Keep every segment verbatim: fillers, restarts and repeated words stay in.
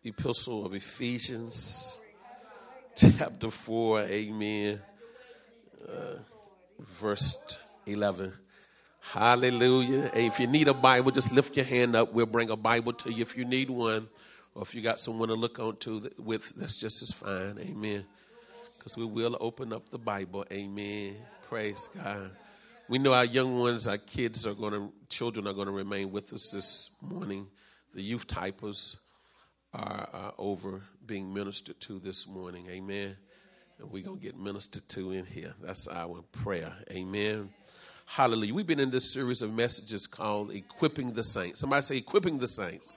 Epistle of Ephesians, chapter four, amen, uh, verse eleven. Hallelujah. Hey, if you need a Bible, just lift your hand up. We'll bring a Bible to you if you need one, or if you got someone to look on to with, that's just as fine, amen, because we will open up the Bible, amen. Praise God. We know our young ones, our kids are going to, children are going to remain with us this morning. The youth typers are, are over being ministered to this morning, amen. And we're going to get ministered to in here. That's our prayer, amen. Hallelujah. We've been in this series of messages called Equipping the Saints. Somebody say Equipping the Saints.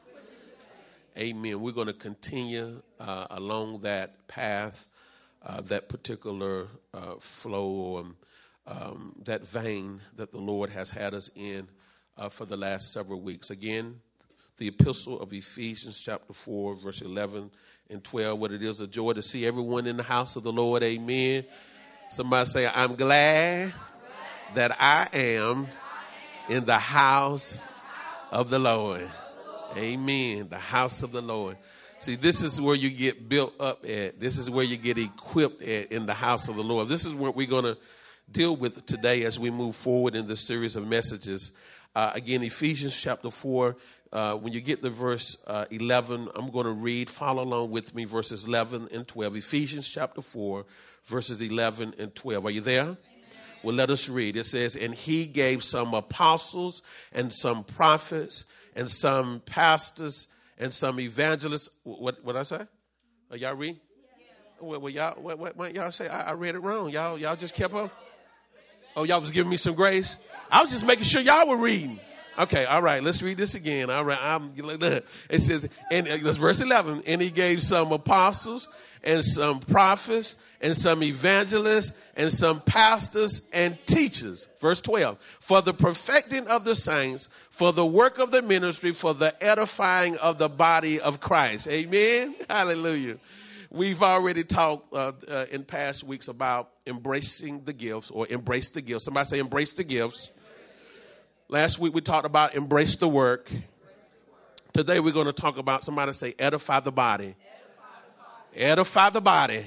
Amen. We're going to continue uh, along that path, uh, that particular uh, flow, um, um, that vein that the Lord has had us in uh, for the last several weeks. Again, the epistle of Ephesians chapter four, verse eleven and twelve, what it is a joy to see everyone in the house of the Lord. Amen. Somebody say, I'm glad that I am in the house of the Lord. Amen. The house of the Lord. See, this is where you get built up at. This is where you get equipped at, in the house of the Lord. This is what we're going to deal with today as we move forward in this series of messages. Uh, again, Ephesians chapter four, uh, when you get to verse uh, eleven, I'm going to read. Follow along with me, verses eleven and twelve. Ephesians chapter four, verses eleven and twelve. Are you there? Amen. Well, let us read. It says, and he gave some apostles and some prophets and some pastors and some evangelists. What what I say? Are y'all read? Yeah. Well, well, y'all, what, what, what y'all say? I, I read it wrong. Y'all, y'all just kept up. Oh, y'all was giving me some grace? I was just making sure y'all were reading. Okay, all right, let's read this again. All right, I'm, it says, and that's verse eleven, and he gave some apostles and some prophets and some evangelists and some pastors and teachers. Verse twelve, for the perfecting of the saints, for the work of the ministry, for the edifying of the body of Christ. Amen. Hallelujah. We've already talked uh, uh, in past weeks about embracing the gifts, or embrace the gifts. Somebody say embrace the gifts. Last week we talked about embrace the work. Today we're going to talk about, somebody say edify the body. Edify the body.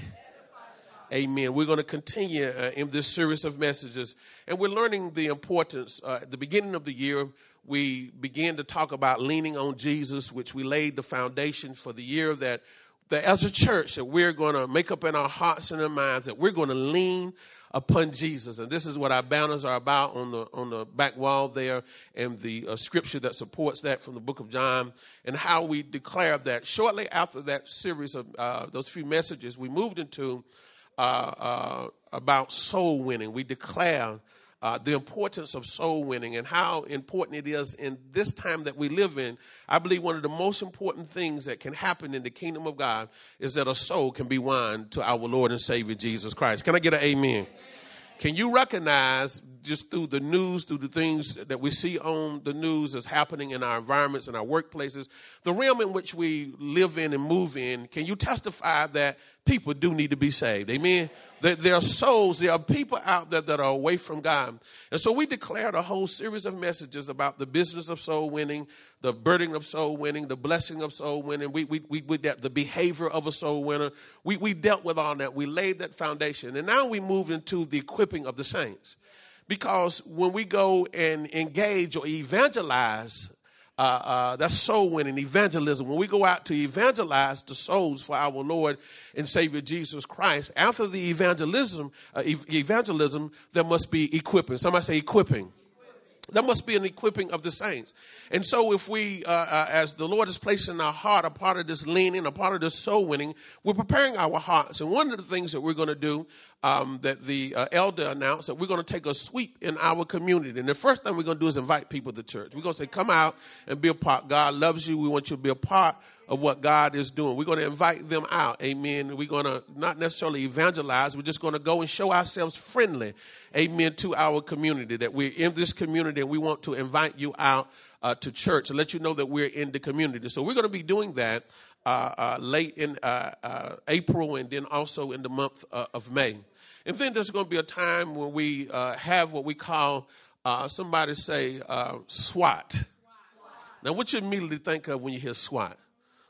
Amen. We're going to continue uh, in this series of messages, and we're learning the importance. Uh, at the beginning of the year, we began to talk about leaning on Jesus, which we laid the foundation for the year that that as a church that we're going to make up in our hearts and our minds that we're going to lean upon Jesus. And this is what our banners are about on the on the back wall there, and the uh, scripture that supports that from the book of John, and how we declare that. Shortly after that series of uh, those few messages, we moved into uh, uh, about soul winning. We declare Uh, the importance of soul winning and how important it is in this time that we live in. I believe one of the most important things that can happen in the kingdom of God is that a soul can be won to our Lord and Savior, Jesus Christ. Can I get an amen? Can you recognize, just through the news, through the things that we see on the news that's happening in our environments and our workplaces, the realm in which we live in and move in, can you testify that people do need to be saved? Amen? That there are souls, there are people out there that are away from God. And so we declared a whole series of messages about the business of soul winning, the burden of soul winning, the blessing of soul winning. We, we, we, we the behavior of a soul winner. We, we dealt with all that. We laid that foundation. And now we move into the equipping of the saints. Because when we go and engage or evangelize, uh, uh, that's soul winning, evangelism. When we go out to evangelize the souls for our Lord and Savior Jesus Christ, after the evangelism, uh, ev- evangelism, there must be equipping. Somebody say equipping. There must be an equipping of the saints. And so if we, uh, uh, as the Lord has placed in our heart, a part of this leaning, a part of this soul winning, we're preparing our hearts. And one of the things that we're going to do, um, that the uh, elder announced, that we're going to take a sweep in our community. And the first thing we're going to do is invite people to church. We're going to say, come out and be a part. God loves you. We want you to be a part of what God is doing. We're going to invite them out. Amen. We're going to not necessarily evangelize. We're just going to go and show ourselves friendly. Amen. To our community, that we're in this community and we want to invite you out uh, to church and let you know that we're in the community. So we're going to be doing that uh, uh, late in uh, uh, April, and then also in the month uh, of May. And then there's going to be a time when we uh, have what we call, uh, somebody say, uh, SWAT. Now, what you immediately think of when you hear SWAT?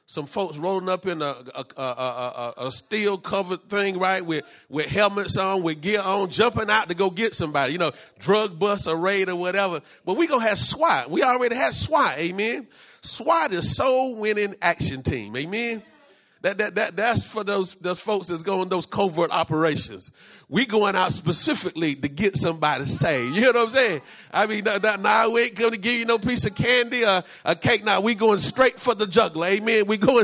Some folks rolling up in a, a, a, a, a steel covered thing, right, with, with helmets on, with gear on, jumping out to go get somebody, you know, drug bust or raid or whatever. But we going to have SWAT. We already had SWAT, amen. SWAT is Soul Winning Action Team, amen. That, that, that, that's for those, those folks that's going those covert operations. We going out specifically to get somebody saved. You hear what I'm saying? I mean, now, now we ain't going to give you no piece of candy or a cake. Now we going straight for the jugular. Amen. We going,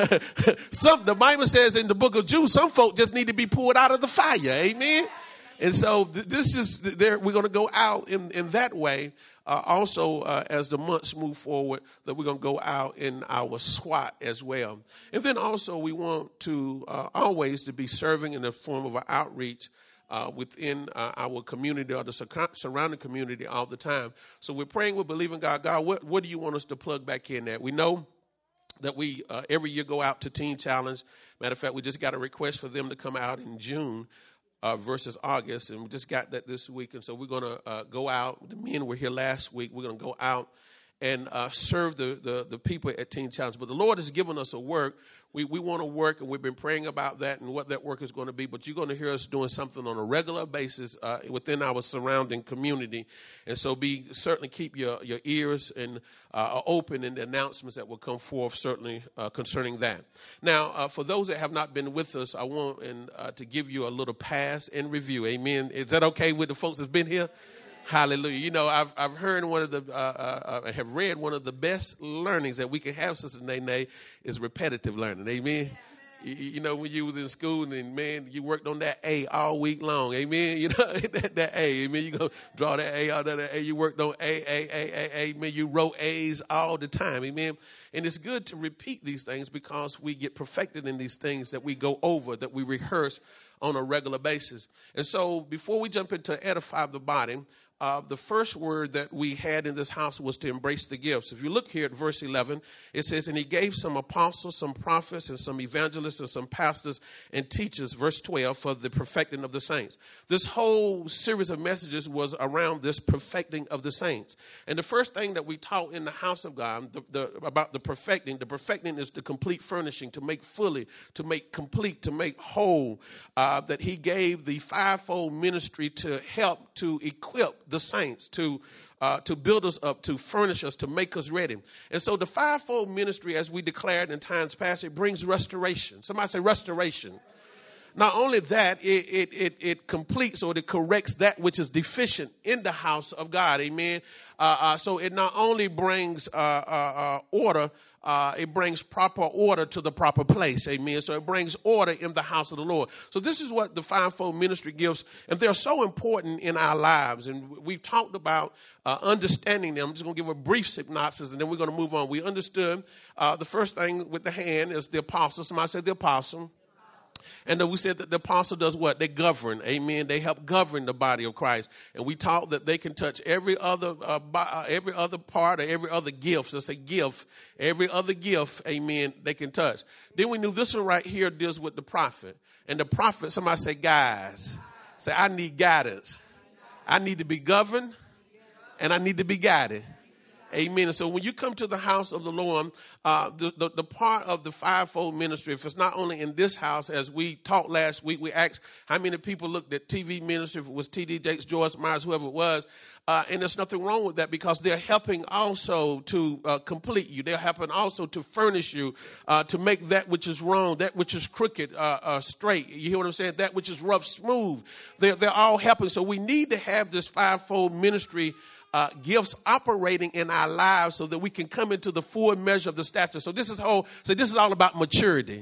some, the Bible says in the book of Jude, some folk just need to be pulled out of the fire. Amen. And so th- this is, there. We're going to go out in, in that way. Uh, also, uh, as the months move forward, that we're going to go out in our SWAT as well. And then also we want to uh, always to be serving in the form of an outreach uh, within uh, our community or the surrounding community all the time. So we're praying, we're believing God. God, what, what do you want us to plug back in at? We know that we uh, every year go out to Teen Challenge. Matter of fact, we just got a request for them to come out in June. Uh, versus August, and we just got that this week, and so we're going to uh, go out. The men were here last week. We're going to go out and uh, serve the, the the people at Teen Challenge. But the Lord has given us a work. We we want to work, and we've been praying about that and what that work is going to be. But you're going to hear us doing something on a regular basis uh, within our surrounding community. And so be certainly keep your, your ears and uh, open in the announcements that will come forth, certainly uh, concerning that. Now, uh, for those that have not been with us, I want and, uh, to give you a little pass and review. Amen. Is that okay with the folks that's been here? Hallelujah. You know, I've I've heard one of the, uh, uh, I have read one of the best learnings that we can have, Sister Nene, is repetitive learning. Amen. You, you know, when you was in school and, man, you worked on that A all week long. Amen. You know, that, that A. Amen. You go draw that A out of that A. You worked on A, A, A, A, A. Amen. You wrote A's all the time. Amen. And it's good to repeat these things because we get perfected in these things that we go over, that we rehearse on a regular basis. And so before we jump into edify the body, Uh, the first word that we had in this house was to embrace the gifts. If you look here at verse eleven, it says, and he gave some apostles, some prophets, and some evangelists, and some pastors and teachers, verse twelve, for the perfecting of the saints. This whole series of messages was around this perfecting of the saints. And the first thing that we taught in the house of God the, the, about the perfecting, the perfecting is the complete furnishing, to make fully, to make complete, to make whole, uh, that he gave the fivefold ministry to help, to equip the saints, to uh, to build us up, to furnish us, to make us ready. And so the fivefold ministry, as we declared in times past, it brings restoration. Somebody say restoration. Not only that, it, it, it, it completes or it corrects that which is deficient in the house of God. Amen. Uh, uh, so it not only brings uh, uh, uh, order, uh, it brings proper order to the proper place. Amen. So it brings order in the house of the Lord. So this is what the fivefold ministry gives. And they're so important in our lives. And we've talked about uh, understanding them. I'm just going to give a brief synopsis and then we're going to move on. We understood uh, the first thing with the hand is the apostle. Somebody said the apostle. And then we said that the apostle does what? They govern. Amen. They help govern the body of Christ. And we taught that they can touch every other uh, uh, every other part or every other gift. So say gift. Every other gift, amen, they can touch. Then we knew this one right here deals with the prophet. And the prophet, somebody say, guys. Say, I need guidance. I need to be governed. And I need to be guided. Amen. And so when you come to the house of the Lord, uh, the, the, the part of the fivefold ministry, if it's not only in this house, as we talked last week, we asked how many people looked at T V ministry, if it was T D Jakes, Joyce Myers, whoever it was. Uh, and there's nothing wrong with that because they're helping also to uh, complete you. They're helping also to furnish you, uh, to make that which is wrong, that which is crooked, uh, uh, straight. You hear what I'm saying? That which is rough, smooth. They're, they're all helping. So we need to have this fivefold ministry Uh, gifts operating in our lives so that we can come into the full measure of the stature. So this is whole. So this is all about maturity.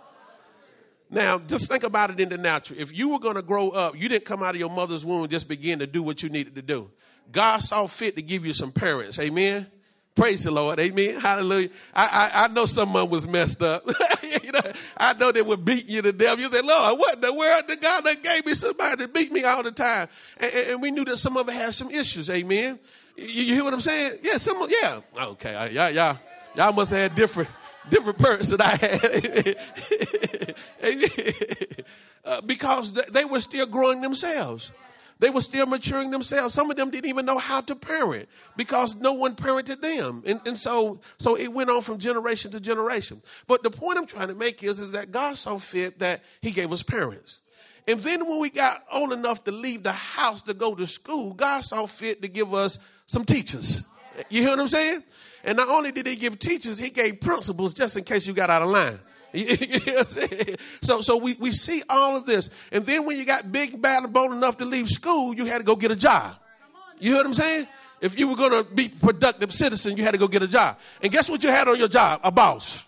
Now, just think about it in the natural. If you were going to grow up, you didn't come out of your mother's womb and just begin to do what you needed to do. God saw fit to give you some parents. Amen. Praise the Lord. Amen. Hallelujah. I, I, I know someone was messed up. You know, I know they would beat you to death. You say, Lord, what in the world? The God that gave me somebody to beat me all the time. And, and, and we knew that some of it had some issues. Amen. You, you hear what I'm saying? Yeah. Some. Yeah. Okay. Y'all, y'all, y'all must have had different, different parents than I had. uh, because they were still growing themselves. They were still maturing themselves. Some of them didn't even know how to parent because no one parented them. And, and so, so it went on from generation to generation. But the point I'm trying to make is, is that God saw fit that he gave us parents. And then when we got old enough to leave the house to go to school, God saw fit to give us some teachers. You hear what I'm saying? And not only did he give teachers, he gave principals just in case you got out of line. You know what I'm saying? So, so we, we see all of this. And then when you got big, bad, and bold enough to leave school, you had to go get a job. You hear what I'm saying? If you were going to be a productive citizen, you had to go get a job. And guess what you had on your job? A boss.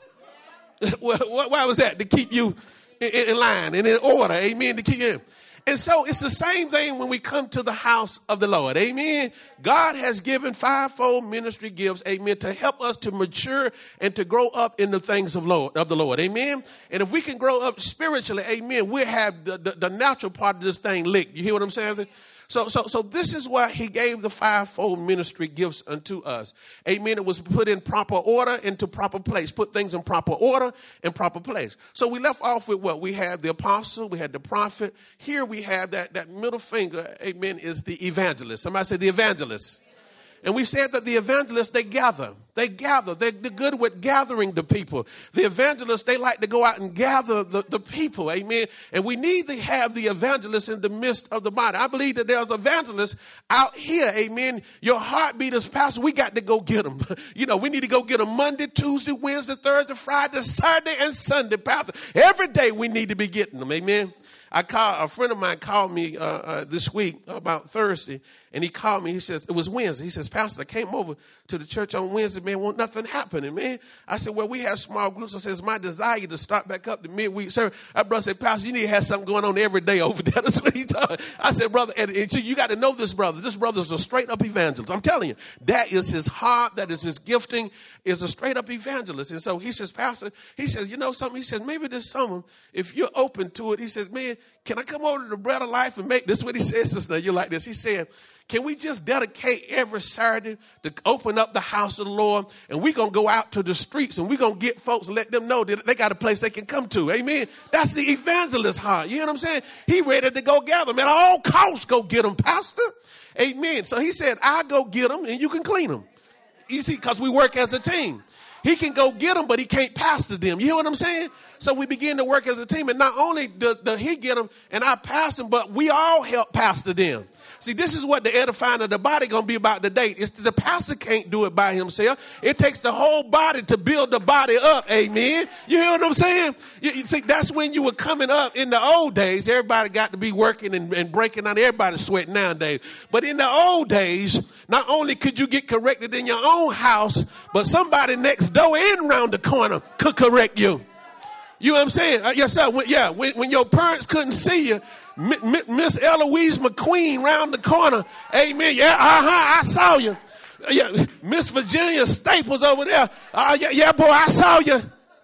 Why was that? To keep you in, in line and in order. Amen. To keep you in. And so it's the same thing when we come to the house of the Lord. Amen. God has given fivefold ministry gifts, amen, to help us to mature and to grow up in the things of Lord of the Lord. Amen. And if we can grow up spiritually, amen, we'll have the, the, the natural part of this thing licked. You hear what I'm saying? So, so, so this is why he gave the fivefold ministry gifts unto us. Amen. It was put in proper order, into proper place. Put things in proper order and proper place. So we left off with what? We had the apostle, we had the prophet. Here we have that, that middle finger, amen, is the evangelist. Somebody say the evangelist. And we said that the evangelists, they gather. They gather. They're good with gathering the people. The evangelists, they like to go out and gather the, the people. Amen. And we need to have the evangelists in the midst of the body. I believe that there's evangelists out here. Amen. Your heartbeat is, pastor, we got to go get them. You know, we need to go get them Monday, Tuesday, Wednesday, Thursday, Friday, Saturday, and Sunday, pastor. Every day we need to be getting them. Amen. I call, a friend of mine called me uh, uh, this week about Thursday, and he called me. He says, it was Wednesday. He says, Pastor, I came over to the church on Wednesday, man, won't nothing happening, man. I said, well, we have small groups. I said, it's my desire to start back up the midweek service. That brother said, Pastor, you need to have something going on every day over there. That's what he told me. I said, brother, and, and you got to know this brother. This brother is a straight up evangelist. I'm telling you, that is his heart. That is his gifting, is a straight up evangelist. And so he says, Pastor, he says, you know something? He says, maybe this summer, if you're open to it, he says, man, can I come over to the Bread of Life and make this? What he says, sister, you like this. He said, can we just dedicate every Saturday to open up the house of the Lord, and we're going to go out to the streets and we're going to get folks and let them know that they got a place they can come to. Amen. That's the evangelist heart. You know what I'm saying? He ready to go gather them. At all costs, go get them, pastor. Amen. So he said, I'll go get them and you can clean them. You see, because we work as a team. He can go get them, but he can't pastor them. You hear what I'm saying? So we begin to work as a team. And not only does he get them and I pastor them, but we all help pastor them. See, this is what the edifying of the body going to be about today. It's the pastor can't do it by himself. It takes the whole body to build the body up. Amen. You hear what I'm saying? You, you see, that's when you were coming up in the old days. Everybody got to be working and, and breaking out. Everybody's sweating nowadays. But in the old days, not only could you get corrected in your own house, but somebody next door and around the corner could correct you. You know what I'm saying? Uh, yes, sir. When, yeah, when, when your parents couldn't see you, Miss Eloise McQueen round the corner. Amen. Yeah, uh-huh, I saw you. Yeah, Miss Virginia Staples over there. Uh, yeah, yeah, boy, I saw you.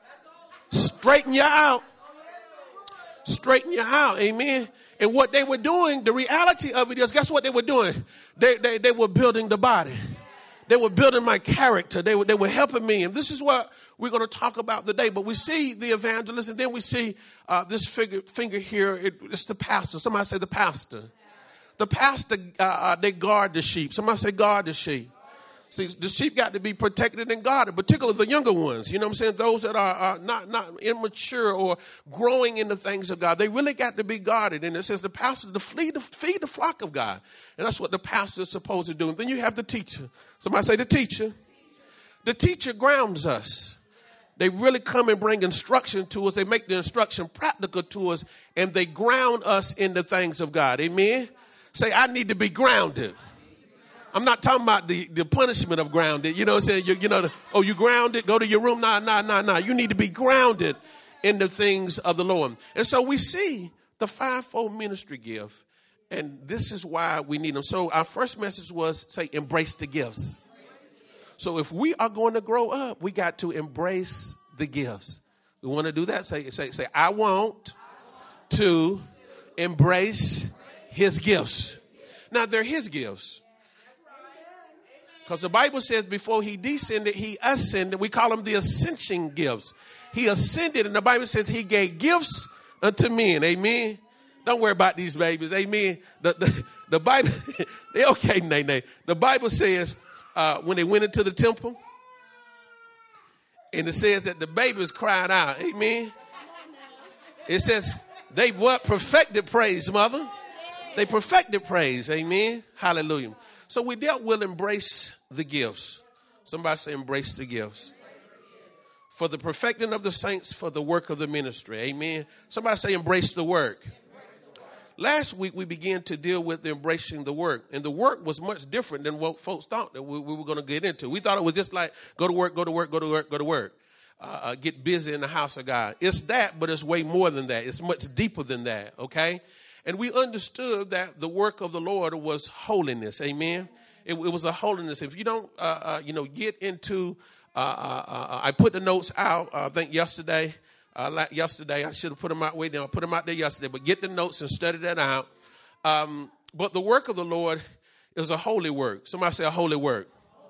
Straighten you out. Straighten you out. Amen. And what they were doing, the reality of it is, guess what they were doing? They, they, they were building the body. They were building my character. They were, they were helping me. And this is what we're going to talk about today. But we see the evangelist, and then we see uh, this figure, finger here. It, it's the pastor. Somebody say the pastor. The pastor, uh, uh, they guard the sheep. Somebody say guard the sheep. See, the sheep got to be protected and guarded, particularly the younger ones. You know what I'm saying? Those that are, are not, not immature or growing in the things of God. They really got to be guarded. And it says the pastor to feed the, feed the flock of God. And that's what the pastor is supposed to do. And then you have the teacher. Somebody say the teacher. The teacher grounds us. They really come and bring instruction to us. They make the instruction practical to us. And they ground us in the things of God. Amen? Say, I need to be grounded. I'm not talking about the, the punishment of grounded. You know what I'm saying? You, you know, the, oh, you grounded? Go to your room? Nah, nah, nah, nah. You need to be grounded in the things of the Lord. And so we see the fivefold ministry gift. And this is why we need them. So our first message was, say, embrace the gifts. So if we are going to grow up, we got to embrace the gifts. We want to do that. Say, say, say, I want to embrace his gifts. Now, they're his gifts. Because the Bible says before he descended, he ascended. We call them the ascension gifts. He ascended, and the Bible says he gave gifts unto men. Amen. Don't worry about these babies. Amen. The, the, the Bible, they okay, nay, nay. The Bible says uh, when they went into the temple, and it says that the babies cried out. Amen. It says they what? Perfected praise, mother. They perfected praise. Amen. Hallelujah. So we dealt with embrace the gifts. Somebody say embrace the gifts. For the perfecting of the saints, for the work of the ministry. Amen. Somebody say embrace the work. Last week, we began to deal with embracing the work. And the work was much different than what folks thought that we, we were going to get into. We thought it was just like go to work, go to work, go to work, go to work. Uh, uh, get busy in the house of God. It's that, but it's way more than that. It's much deeper than that, okay? And we understood that the work of the Lord was holiness, amen? It, it was a holiness. If you don't, uh, uh, you know, get into, uh, uh, uh, I put the notes out, uh, I think yesterday. Uh, like yesterday, I should have put them out way down. I put them out there yesterday, but get the notes and study that out. Um, but the work of the Lord is a holy work. Somebody say a holy work.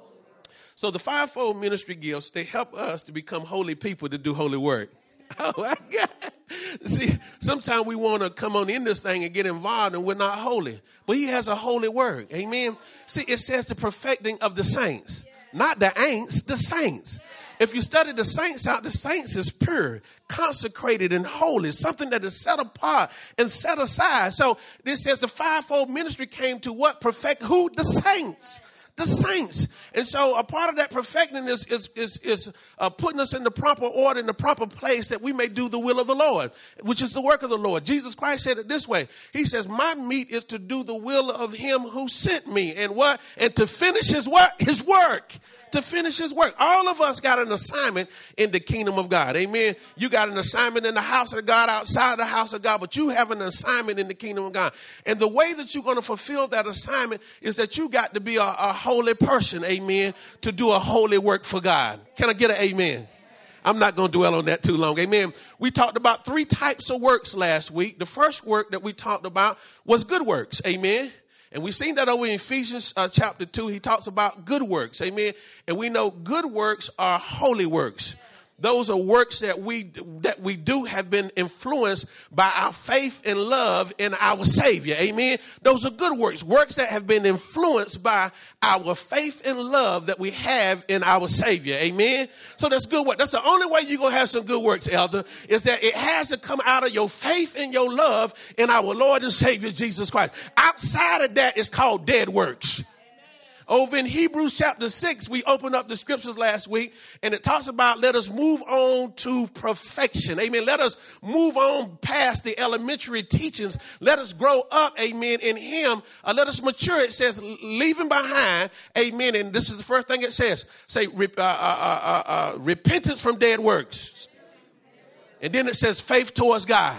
So the fivefold ministry gifts, they help us to become holy people to do holy work. Oh, my God. See, sometimes we want to come on in this thing and get involved and we're not holy. But he has a holy work. Amen. See, it says the perfecting of the saints, not the ain'ts, the saints. If you study the saints out, the saints is pure, consecrated, and holy, something that is set apart and set aside. So this says the fivefold ministry came to what? Perfect who? The saints. The saints. And so a part of that perfecting is, is, is, is uh, putting us in the proper order, in the proper place that we may do the will of the Lord, which is the work of the Lord. Jesus Christ said it this way. He says, my meat is to do the will of him who sent me. And what? And to finish his work, his work. To finish his work. All of us got an assignment in the kingdom of God. Amen. You got an assignment in the house of God, outside the house of God, but you have an assignment in the kingdom of God. And the way that you're going to fulfill that assignment is that you got to be a, a holy person. Amen. To do a holy work for God. Can I get an amen? I'm not going to dwell on that too long. Amen. We talked about three types of works last week. The first work that we talked about was good works. Amen. And we've seen that over in Ephesians uh, chapter two. He talks about good works. Amen. And we know good works are holy works. Those are works that we that we do have been influenced by our faith and love in our Savior. Amen. Those are good works. Works that have been influenced by our faith and love that we have in our Savior. Amen. So that's good work. That's the only way you're going to have some good works, elder, is that it has to come out of your faith and your love in our Lord and Savior, Jesus Christ. Outside of that, it's called dead works. Over in Hebrews chapter six, we opened up the scriptures last week, and it talks about let us move on to perfection. Amen. Let us move on past the elementary teachings. Let us grow up, amen, in him. Uh, let us mature. It says leaving behind, amen. And this is the first thing it says. Say uh, uh, uh, uh, repentance from dead works. And then it says faith towards God.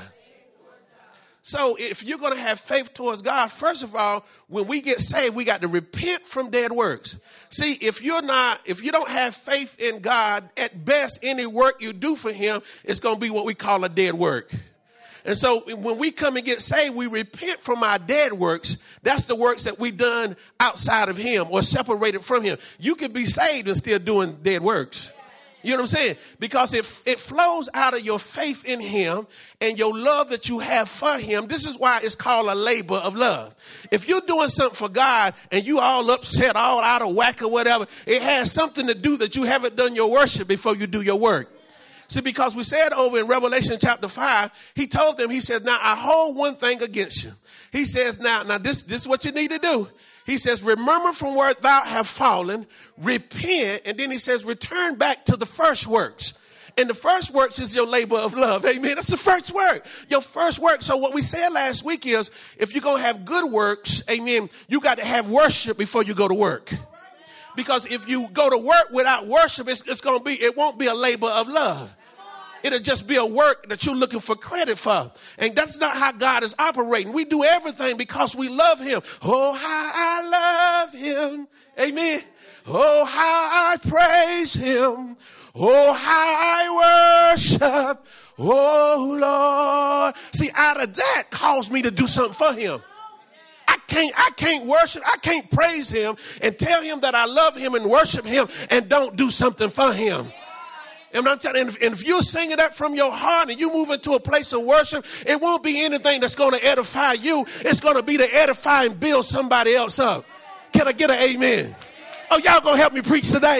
So if you're going to have faith towards God, first of all, when we get saved, we got to repent from dead works. See, if you're not, if you don't have faith in God, at best, any work you do for him is going to be what we call a dead work. And so when we come and get saved, we repent from our dead works. That's the works that we done outside of him or separated from him. You can be saved and still doing dead works. You know what I'm saying? Because it, it flows out of your faith in him and your love that you have for him. This is why it's called a labor of love. If you're doing something for God and you all upset, all out of whack or whatever, it has something to do that you haven't done your worship before you do your work. See, because we said over in Revelation chapter five, he told them, he said, now I hold one thing against you. He says, now, now this, this is what you need to do. He says, remember from where thou have fallen, repent. And then he says, return back to the first works. And the first works is your labor of love. Amen. That's the first work. Your first work. So what we said last week is if you're going to have good works, amen, you got to have worship before you go to work. Because if you go to work without worship, it's, it's going to be, it won't be a labor of love. It'll just be a work that you're looking for credit for. And that's not how God is operating. We do everything because we love him. Oh, how I love him. Amen. Oh, how I praise him. Oh, how I worship. Oh, Lord. See, out of that caused me to do something for him. I can't, I can't worship. I can't praise him and tell him that I love him and worship him and don't do something for him. And I'm telling you, and if you're singing that from your heart and you move into a place of worship, it won't be anything that's going to edify you. It's going to be to edify and build somebody else up. Can I get an amen? Oh, y'all going to help me preach today?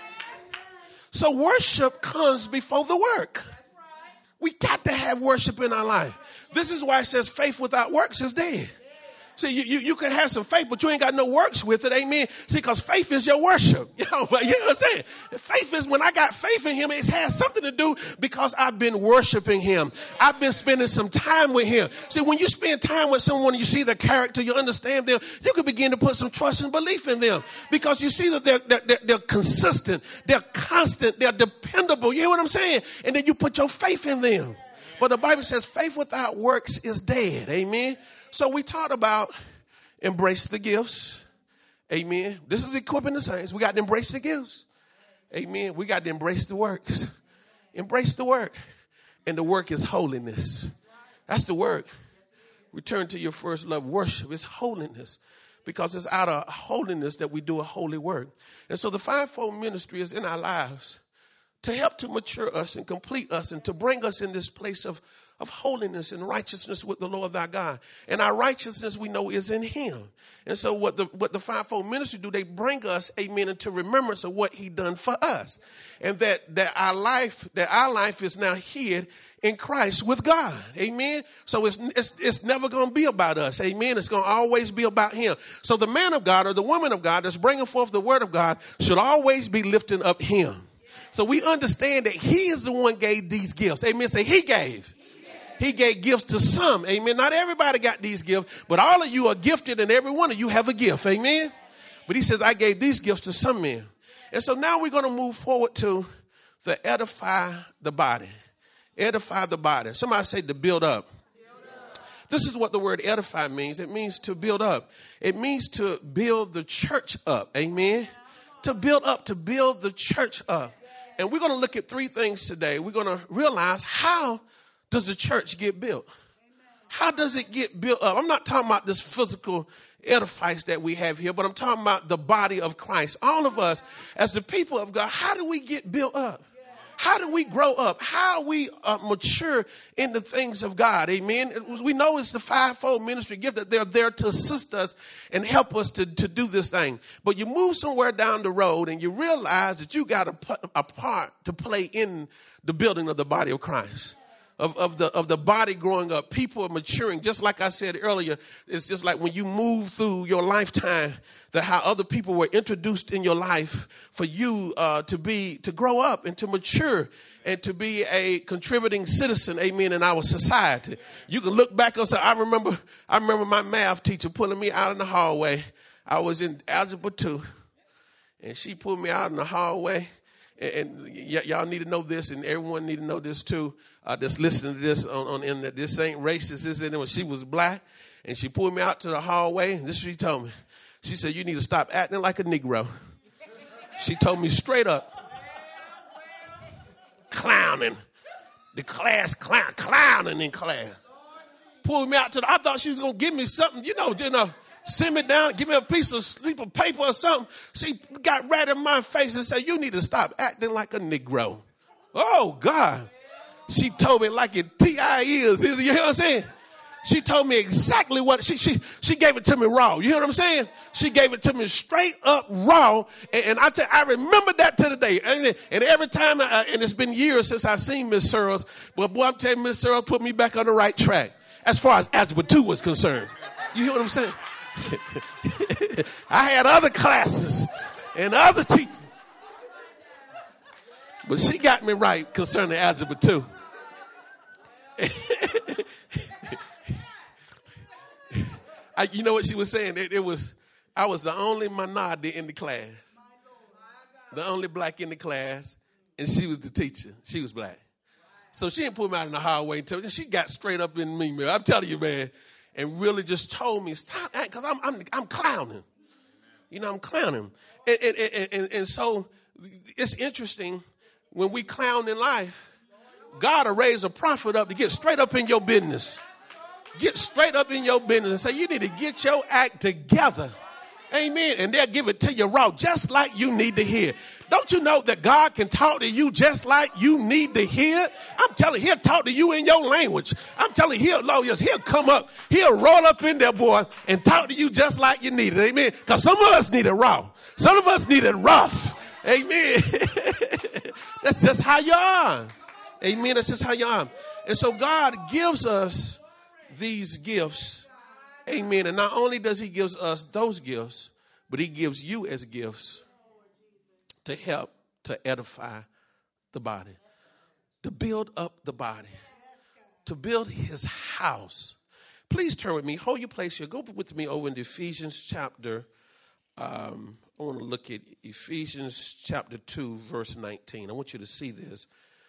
So worship comes before the work. We got to have worship in our life. This is why it says faith without works is dead. See, you, you, you can have some faith, but you ain't got no works with it. Amen. See, because faith is your worship. You know, but you know what I'm saying? Faith is, when I got faith in him, it has something to do because I've been worshiping him. I've been spending some time with him. See, when you spend time with someone, you see their character, you understand them, you can begin to put some trust and belief in them because you see that they're, they're, they're consistent, they're constant, they're dependable. You hear what I'm saying? And then you put your faith in them. But the Bible says faith without works is dead. Amen. So we talked about embrace the gifts. Amen. This is equipping the saints. We got to embrace the gifts. Amen. We got to embrace the works. Embrace the work. And the work is holiness. That's the work. Return to your first love. Worship is holiness. Because it's out of holiness that we do a holy work. And so the fivefold ministry is in our lives to help to mature us and complete us and to bring us in this place of of holiness and righteousness with the Lord thy God. And our righteousness we know is in him. And so what the what the fivefold ministry do, they bring us, amen, into remembrance of what he done for us. And that that our life, that our life is now hid in Christ with God. Amen. So it's it's, it's never going to be about us. Amen. It's going to always be about him. So the man of God or the woman of God that's bringing forth the word of God should always be lifting up him. So we understand that he is the one gave these gifts. Amen. Say he gave. He gave gifts to some. Amen. Not everybody got these gifts, but all of you are gifted and every one of you have a gift. Amen. But he says, I gave these gifts to some men. And so now we're going to move forward to the edify the body. Edify the body. Somebody say to build up. Build up. This is what the word edify means. It means to build up. It means to build the church up. Amen. To build up, to build the church up. And we're going to look at three things today. We're going to realize how does the church get built? How does it get built up? I'm not talking about this physical edifice that we have here, but I'm talking about the body of Christ. All of us as the people of God, how do we get built up? How do we grow up? How we uh, mature in the things of God? Amen. It, we know it's the fivefold ministry gift that they're there to assist us and help us to, to do this thing. But you move somewhere down the road and you realize that you got a, a part to play in the building of the body of Christ. Of, of the of the body growing up, people are maturing. Just like I said earlier, it's just like when you move through your lifetime, that how other people were introduced in your life for you uh, to be to grow up and to mature and to be a contributing citizen, amen, in our society. You can look back and say, I remember, I remember my math teacher pulling me out in the hallway. I was in algebra two, and she pulled me out in the hallway. And y- y'all need to know this, and everyone need to know this too. Uh, just listening to this on, on internet. This ain't racist. This ain't when she was black, and she pulled me out to the hallway. And this is what she told me. She said, "You need to stop acting like a Negro." She told me straight up, clowning, the class clown, clowning in class. Pulled me out to the. I thought she was gonna give me something, you know, you know. Sit me down, give me a piece of sleep of paper or something. She got right in my face and said, you need to stop acting like a Negro. Oh, God. She told me like it T I is. You hear what I'm saying? She told me exactly what, she she she gave it to me raw. You hear what I'm saying? She gave it to me straight up raw. And, and I tell you, I remember that to the day. And, and every time, I, and it's been years since I've seen Miss Searles, but boy, I'm telling you, Miss Searles put me back on the right track as far as Algebra two was concerned. You hear what I'm saying? I had other classes and other teachers, but she got me right concerning algebra two. I, you know what she was saying? It, it was I was the only minority in the class, the only black in the class, and she was the teacher. She was black, so she didn't put me out in the hallway until she got straight up in me, man. I'm telling you, man. And really just told me, stop that, because I'm, I'm, I'm clowning. You know, I'm clowning. And, and, and, and, and so it's interesting when we clown in life, God will raise a prophet up to get straight up in your business. Get straight up in your business and say, you need to get your act together. Amen. And they'll give it to you raw, just like you need to hear. Don't you know that God can talk to you just like you need to hear? I'm telling you, he'll talk to you in your language. I'm telling you, he'll, Lord, yes, he'll come up, he'll roll up in there, boy, and talk to you just like you need it. Amen. Because some of us need it raw. Some of us need it rough. Amen. That's just how you are. Amen. That's just how you are. And so God gives us these gifts. Amen. And not only does he give us those gifts, but he gives you as gifts to help to edify the body, to build up the body, to build his house. Please turn with me. Hold your place here. Go with me over into Ephesians chapter. Um, I want to look at Ephesians chapter two, verse nineteen. I want you to see this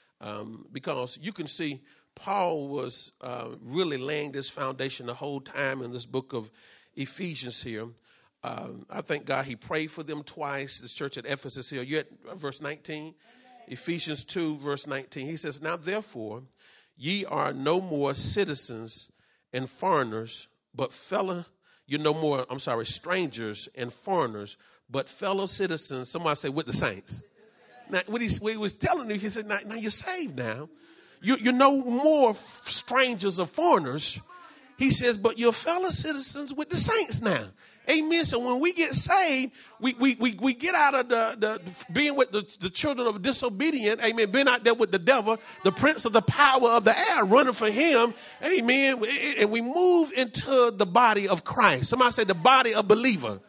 um, because you can see Paul was uh, really laying this foundation the whole time in this book of Ephesians here. Um, I thank God he prayed for them twice. This church at Ephesus here. You're at verse nineteen. Amen. Ephesians two, verse nineteen. He says, now therefore, ye are no more citizens and foreigners, but fellow, you're no more, I'm sorry, strangers and foreigners, but fellow citizens. Somebody say with the saints. Now, what he, what he was telling you, he said, now, now you're saved now. You, you're no more strangers or foreigners. He says, but you're fellow citizens with the saints now. Amen. So when we get saved, we we we, we get out of the, the being with the, the children of disobedient. Amen. Being out there with the devil, the prince of the power of the air, running for him. Amen. And we move into the body of Christ. Somebody say the body of believer.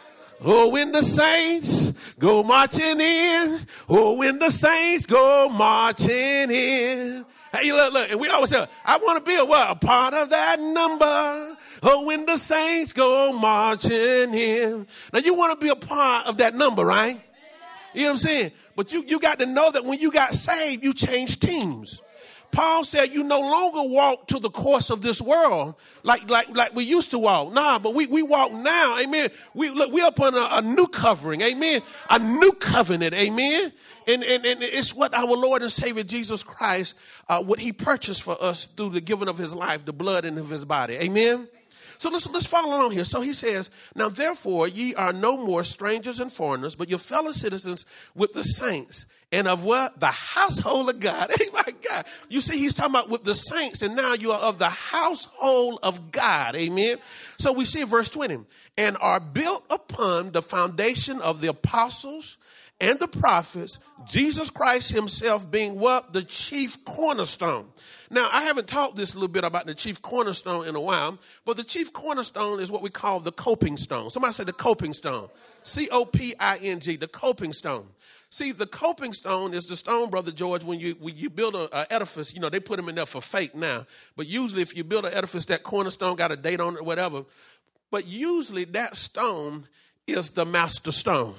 Oh, when the saints go marching in. Oh, when the saints go marching in. Hey, look, look, and we always say, I want to be a what? A part of that number. Oh, when the saints go marching in. Now, you want to be a part of that number, right? You know what I'm saying? But you, you got to know that when you got saved, you changed teams. Paul said you no longer walk to the course of this world like like like we used to walk. Nah, but we, we walk now. Amen. We look, we're up on a, a new covering. Amen. A new covenant. Amen. And, and, and it's what our Lord and Savior Jesus Christ, uh, what he purchased for us through the giving of his life, the blood and of his body. Amen. So let's, let's follow along here. So he says, now therefore ye are no more strangers and foreigners, but your fellow citizens with the saints and of what? The household of God. Hey, my God. You see, he's talking about with the saints, and now you are of the household of God. Amen. So we see verse twenty, and are built upon the foundation of the apostles and the prophets, Jesus Christ himself being what? The chief cornerstone. Now, I haven't taught this a little bit about the chief cornerstone in a while, but the chief cornerstone is what we call the coping stone. Somebody say the coping stone. C O P I N G, the coping stone. See, the coping stone is the stone, Brother George, when you when you build an edifice, you know, they put them in there for fake now. But usually if you build an edifice, that cornerstone got a date on it or whatever. But usually that stone is the master stone.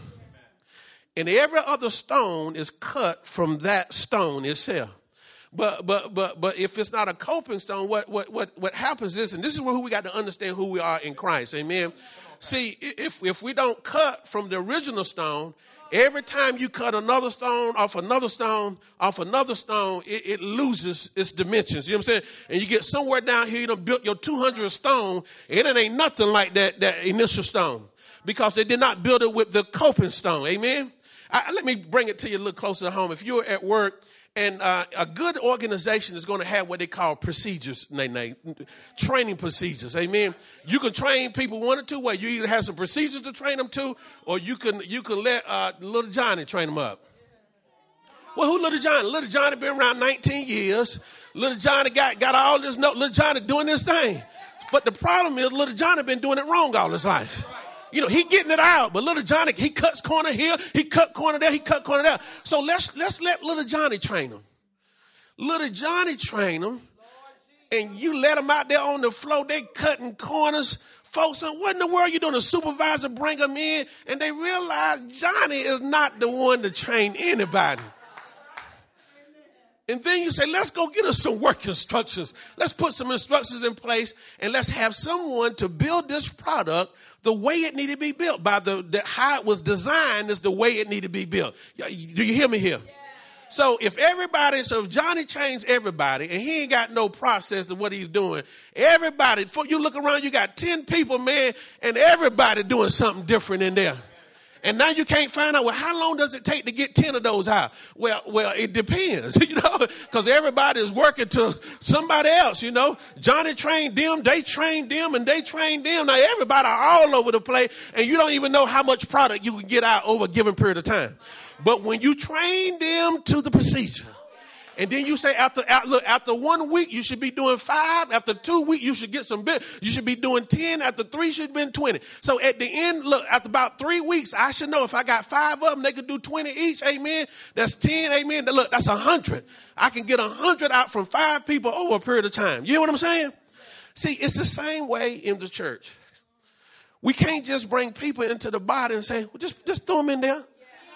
And every other stone is cut from that stone itself. But but but but if it's not a coping stone, what what what what happens is, and this is where we got to understand who we are in Christ. Amen. See, if if we don't cut from the original stone, every time you cut another stone off another stone off another stone, it, it loses its dimensions. You know what I'm saying? And you get somewhere down here, you done built your two hundred stone, and it ain't nothing like that that initial stone because they did not build it with the coping stone. Amen. I, let me bring it to you a little closer to home. If you're at work, and uh, a good organization is going to have what they call procedures, nay, nay, training procedures. Amen. You can train people one or two ways. You either have some procedures to train them to, or you can you can let uh, little Johnny train them up. Well, who little Johnny? Little Johnny been around nineteen years. Little Johnny got, got all this. No, little Johnny doing this thing. But the problem is little Johnny been doing it wrong all his life. You know, he getting it out, but little Johnny, he cuts corner here, he cut corner there, he cut corner there. So let's let's let little Johnny train him. Little Johnny train him, and you let him out there on the floor, they cutting corners. Folks say, what in the world you doing? The supervisor bring them in, and they realize Johnny is not the one to train anybody. And then you say, let's go get us some work instructions. Let's put some instructions in place, and let's have someone to build this product the way it needed to be built. By the, the how it was designed is the way it needed to be built. Do you hear me here? Yeah. So if everybody, so if Johnny trains everybody, and he ain't got no process to what he's doing, everybody, before you look around, you got ten people, man, and everybody doing something different in there. And now you can't find out, well, how long does it take to get ten of those out? Well, well, it depends, you know, because everybody is working to somebody else, you know. Johnny trained them, they trained them, and they trained them. Now everybody are all over the place, and you don't even know how much product you can get out over a given period of time. But when you train them to the procedure, and then you say after, look, after one week, you should be doing five. After two weeks, you should get some bit. You should be doing ten. After three, you should be twenty. So at the end, look, after about three weeks, I should know if I got five of them, they could do twenty each. Amen. That's ten. Amen. Look, that's a hundred. I can get a hundred out from five people over a period of time. You know what I'm saying? See, it's the same way in the church. We can't just bring people into the body and say, well, just, just throw them in there.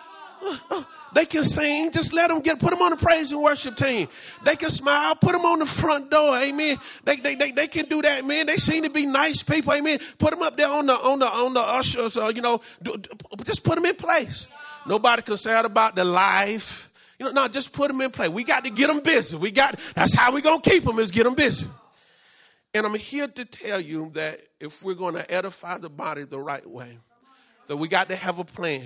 Uh, uh. They can sing. Just let them get, put them on the praise and worship team. They can smile. Put them on the front door. Amen. They, they, they, they can do that, man. They seem to be nice people. Amen. Put them up there on the, on the, on the ushers, uh, you know, do, do, just put them in place. Nobody concerned about the life. You know, no, just put them in place. We got to get them busy. We got, that's how we going to keep them, is get them busy. And I'm here to tell you that if we're going to edify the body the right way, that we got to have a plan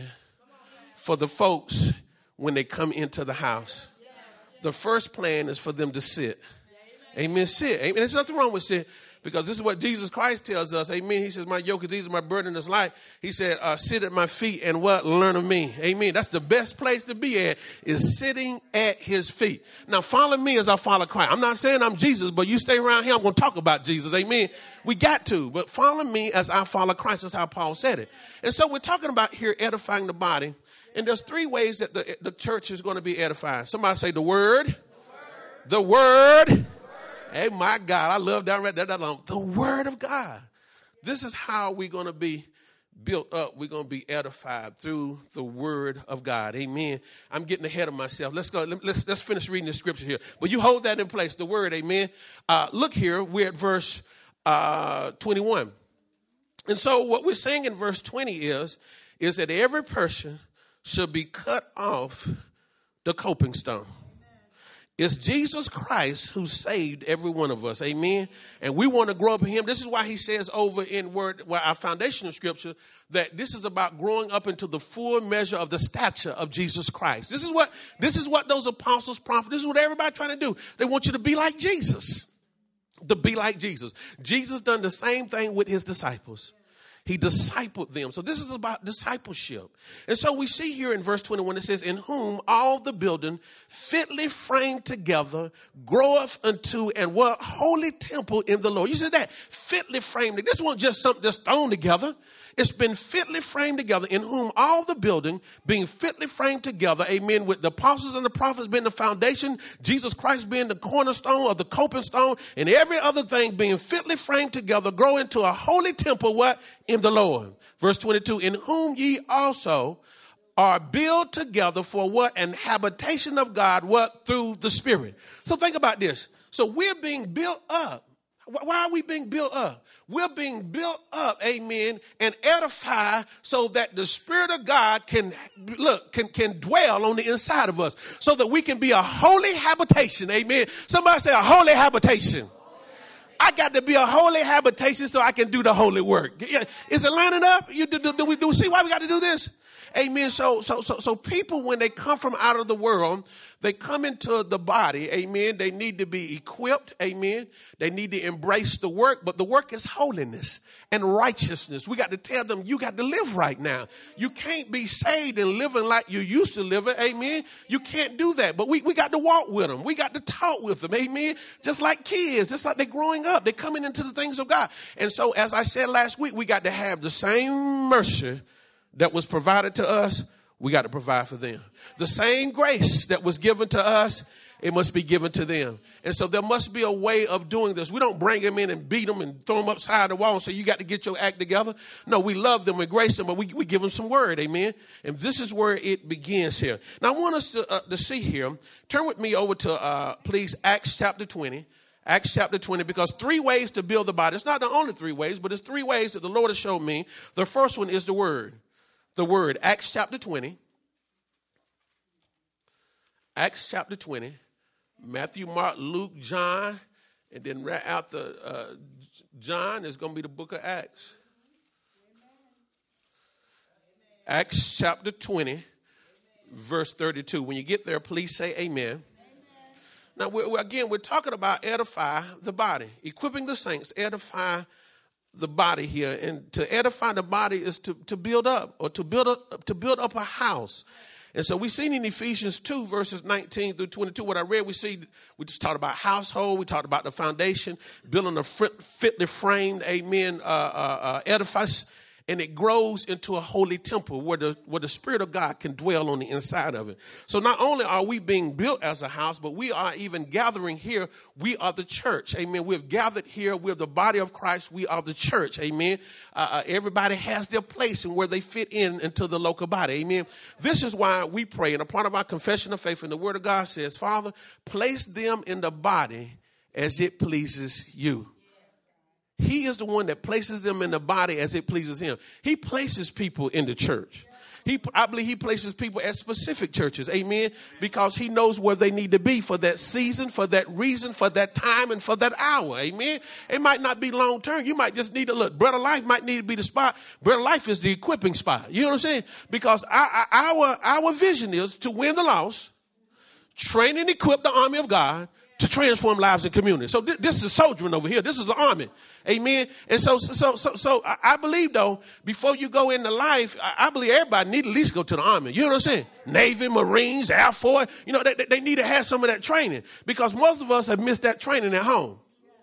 for the folks when they come into the house. The first plan is for them to sit. Amen. Sit. Amen. There's nothing wrong with sit, because this is what Jesus Christ tells us. Amen. He says, my yoke is easy, my burden is light. He said, uh, sit at my feet and what? Learn of me. Amen. That's the best place to be at, is sitting at his feet. Now follow me as I follow Christ. I'm not saying I'm Jesus, but you stay around here, I'm going to talk about Jesus. Amen. We got to, but follow me as I follow Christ. That's how Paul said it. And so we're talking about here edifying the body. And there's three ways that the, the church is going to be edified. Somebody say the word. The word. The word. Hey, my God, I love that right there. That long. The word of God. This is how we're going to be built up. We're going to be edified through the word of God. Amen. I'm getting ahead of myself. Let's go. Let's, let's finish reading the scripture here. But you hold that in place. The word. Amen. Uh, look here. We're at verse uh, twenty-one. And so what we're saying in verse twenty is, is that every person should be cut off the coping stone. It's Jesus Christ who saved every one of us. Amen. And we want to grow up in him. This is why he says over in word, well, our foundational scripture, that this is about growing up into the full measure of the stature of Jesus Christ. This is what, this is what those apostles, prophets, this is what everybody trying to do. They want you to be like Jesus. To be like Jesus. Jesus done the same thing with his disciples. He discipled them. So this is about discipleship. And so we see here in verse twenty-one, it says, in whom all the building fitly framed together groweth unto and what? Holy temple in the Lord. You said that? Fitly framed. This wasn't just something that's thrown together. It's been fitly framed together, in whom all the building being fitly framed together, amen, with the apostles and the prophets being the foundation, Jesus Christ being the cornerstone of the coping stone, and every other thing being fitly framed together, grow into a holy temple, what? In the Lord. Verse twenty-two, in whom ye also are built together for what? An habitation of God, what? Through the Spirit. So think about this. So we're being built up. Why are we being built up? We're being built up, amen, and edified so that the Spirit of God can, look, can, can dwell on the inside of us, so that we can be a holy habitation, amen. Somebody say a holy habitation. I got to be a holy habitation so I can do the holy work. Is it lining up? You, do, do, do we do see why we got to do this? Amen. So, so, so, so people, when they come from out of the world, they come into the body. Amen. They need to be equipped. Amen. They need to embrace the work, but the work is holiness and righteousness. We got to tell them, you got to live right now. You can't be saved and living like you used to live it. Amen. You can't do that, but we, we got to walk with them. We got to talk with them. Amen. Just like kids, just like they're growing up, they're coming into the things of God. And so, as I said last week, we got to have the same mercy that was provided to us, we got to provide for them. The same grace that was given to us, it must be given to them. And so there must be a way of doing this. We don't bring them in and beat them and throw them upside the wall and say, you got to get your act together. No, we love them and grace them, but we, we give them some word. Amen. And this is where it begins here. Now I want us to, uh, to see here. Turn with me over to, uh, please, Acts chapter twenty. Acts chapter twenty, because three ways to build the body. It's not the only three ways, but it's three ways that the Lord has shown me. The first one is the word. The word, Acts chapter twenty, Acts chapter twenty, Matthew, Mark, Luke, John, and then right after uh, John is going to be the book of Acts. Acts chapter twenty, verse thirty-two. When you get there, please say amen. Now, we're, we're, again, we're talking about edify the body, equipping the saints, edify the body here. And to edify the body is to, to build up or to build up, to build up a house. And so we seen in Ephesians two, verses nineteen through twenty-two, what I read, we see, we just talked about household. We talked about the foundation, building a fitly framed, amen, uh, uh, uh, edifice. And it grows into a holy temple where the where the Spirit of God can dwell on the inside of it. So not only are we being built as a house, but we are even gathering here. We are the church. Amen. We've gathered here. We're the body of Christ. We are the church. Amen. Uh, uh, everybody has their place and where they fit in into the local body. Amen. This is why we pray. And a part of our confession of faith, and the Word of God says, Father, place them in the body as it pleases you. He is the one that places them in the body as it pleases him. He places people in the church. He, I believe he places people at specific churches. Amen. Because he knows where they need to be for that season, for that reason, for that time, and for that hour. Amen. It might not be long term. You might just need to look. Bread of Life might need to be the spot. Bread of Life is the equipping spot. You know what I'm saying? Because our, our, our vision is to win the lost, train and equip the army of God, to transform lives and communities. So th- this is soldiering over here. This is the army. Amen. And so, so, so, so I, I believe though, before you go into life, I, I believe everybody need to at least go to the army. You know what I'm saying? Navy, Marines, Air Force, you know, they, they need to have some of that training because most of us have missed that training at home.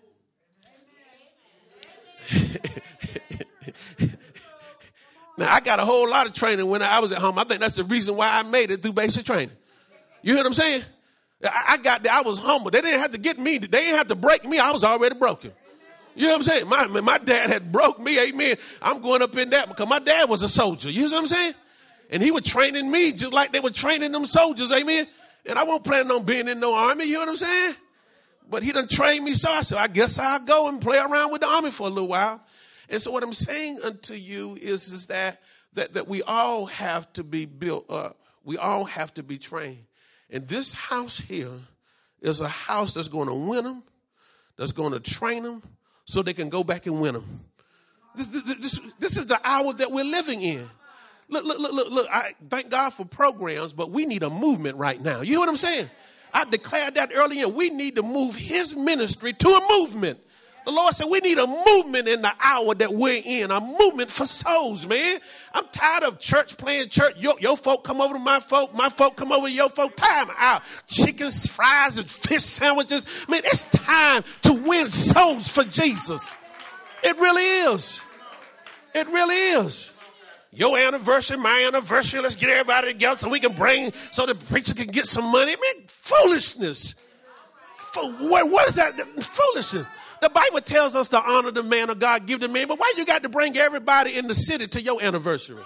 Now I got a whole lot of training when I was at home. I think that's the reason why I made it through basic training. You hear what I'm saying? I got there. I was humble. They didn't have to get me. They didn't have to break me. I was already broken. You know what I'm saying? My, my dad had broke me. Amen. I'm going up in that because my dad was a soldier. You know what I'm saying? And he was training me just like they were training them soldiers. Amen. And I wasn't planning on being in no army. You know what I'm saying? But he done trained me. So I said, I guess I'll go and play around with the army for a little while. And so what I'm saying unto you is, is that, that, that we all have to be built up. We all have to be trained. And this house here is a house that's going to win them, that's going to train them so they can go back and win them. This, this, this is the hour that we're living in. Look, look, look, look, look. I thank God for programs, but we need a movement right now. You know what I'm saying? I declared that earlier. We need to move his ministry to a movement. The Lord said we need a movement in the hour that we're in, a movement for souls, man. I'm tired of church playing church. Your, your folk come over to my folk. My folk come over to your folk. Time out. Chickens, fries, and fish sandwiches. Man, it's time to win souls for Jesus. It really is. It really is. Your anniversary, my anniversary. Let's get everybody together so we can bring, so the preacher can get some money. Man, foolishness. For, what, what is that? Foolishness. The Bible tells us to honor the man of God, give the man. But why you got to bring everybody in the city to your anniversary?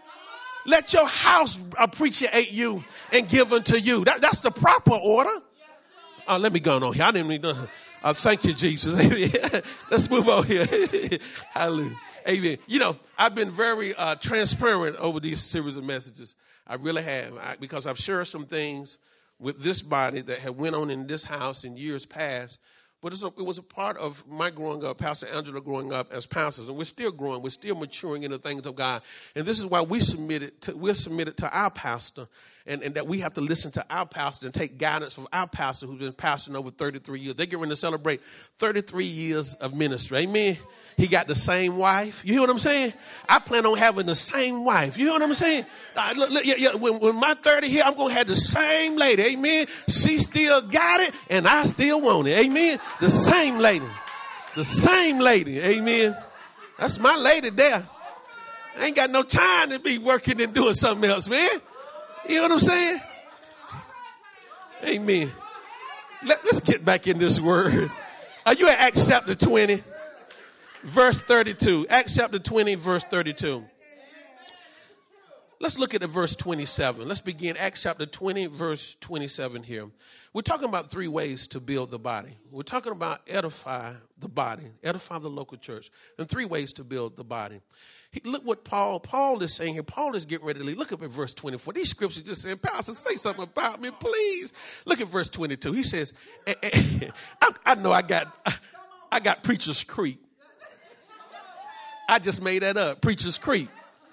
Let your house appreciate you and give unto you. That, that's the proper order. Uh, let me go on here. I didn't even. Uh, thank you, Jesus. Let's move on here. Hallelujah. Amen. You know, I've been very uh, transparent over these series of messages. I really have, I, because I've shared some things with this body that have went on in this house in years past. But it's a, it was a part of my growing up, Pastor Angela growing up as pastors, and we're still growing, we're still maturing in the things of God. And this is why we submitted to, we're submitted to our pastor, and, and that we have to listen to our pastor and take guidance from our pastor who's been pastoring over thirty-three years. They're getting to celebrate thirty-three years of ministry. Amen. He got the same wife. You hear what I'm saying? I plan on having the same wife. You hear what I'm saying? Uh, look, look, yeah, yeah, when, when my thirty here, I'm going to have the same lady. Amen. She still got it, and I still want it. Amen. The same lady. The same lady. Amen. That's my lady there. I ain't got no time to be working and doing something else, man. You know what I'm saying? Amen. Let, let's get back in this word. Are you at Acts chapter twenty, verse thirty-two? Acts chapter twenty, verse thirty-two. Let's look at the verse twenty-seven. Let's begin Acts chapter twenty, verse twenty-seven here. We're talking about three ways to build the body. We're talking about edify the body, edify the local church, and three ways to build the body. He, look what Paul, Paul is saying here. Paul is getting ready to leave. Look up at verse twenty-four. These scriptures just saying, Pastor, say something about me, please. Look at verse twenty-two. He says, eh, eh, I, I know I got, I got Preacher's Creek. I just made that up, Preacher's Creek.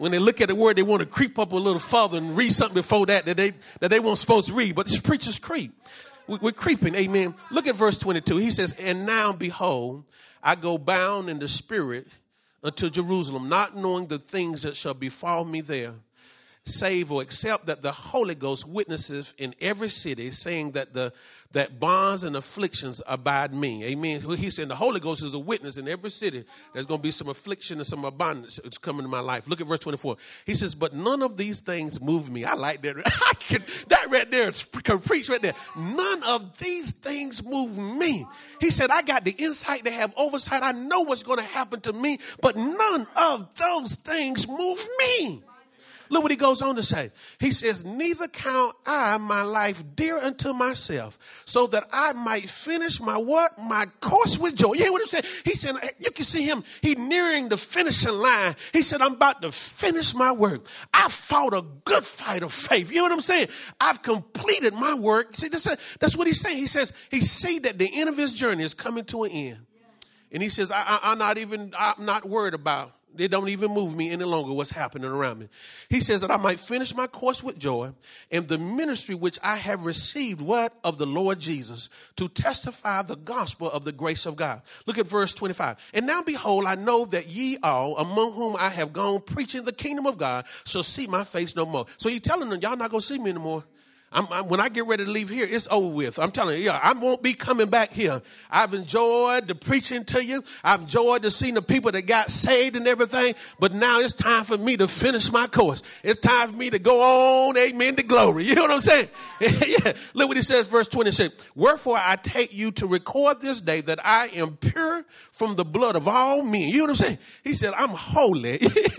When they look at the word, they want to creep up a little further and read something before that that they that they weren't supposed to read. But the preachers creep. We, we're creeping. Amen. Look at verse twenty-two. He says, and now behold, I go bound in the spirit unto Jerusalem, not knowing the things that shall befall me there, save or except that the Holy Ghost witnesses in every city, saying that the that bonds and afflictions abide me. Amen. He said the Holy Ghost is a witness in every city. There's going to be some affliction and some abundance that's coming in my life. Look at verse twenty-four. He says, but none of these things move me. I like that. I can, that right there can preach right there. None of these things move me. He said, I got the insight to have oversight. I know what's going to happen to me, but none of those things move me. Look what he goes on to say. He says, neither count I my life dear unto myself, so that I might finish my what? My course with joy. You hear what I'm saying? He said, you can see him. He nearing the finishing line. He said, I'm about to finish my work. I fought a good fight of faith. You know what I'm saying? I've completed my work. See, that's, a, that's what he's saying. He says, he see that the end of his journey is coming to an end. And he says, I, I, I'm not even, I'm not worried about They don't even move me any longer what's happening around me. He says that I might finish my course with joy and the ministry which I have received, what? Of the Lord Jesus, to testify the gospel of the grace of God. Look at verse twenty-five. And now behold, I know that ye all, among whom I have gone preaching the kingdom of God, shall see my face no more. So he's telling them, y'all not going to see me anymore. I'm, I'm, when I get ready to leave here, it's over with. I'm telling you, yeah, I won't be coming back here. I've enjoyed the preaching to you. I've enjoyed the seeing the people that got saved and everything. But now it's time for me to finish my course. It's time for me to go on, amen, to glory. You know what I'm saying? Yeah. Look what he says, verse twenty-six. Wherefore I take you to record this day that I am pure from the blood of all men. You know what I'm saying? He said, I'm holy.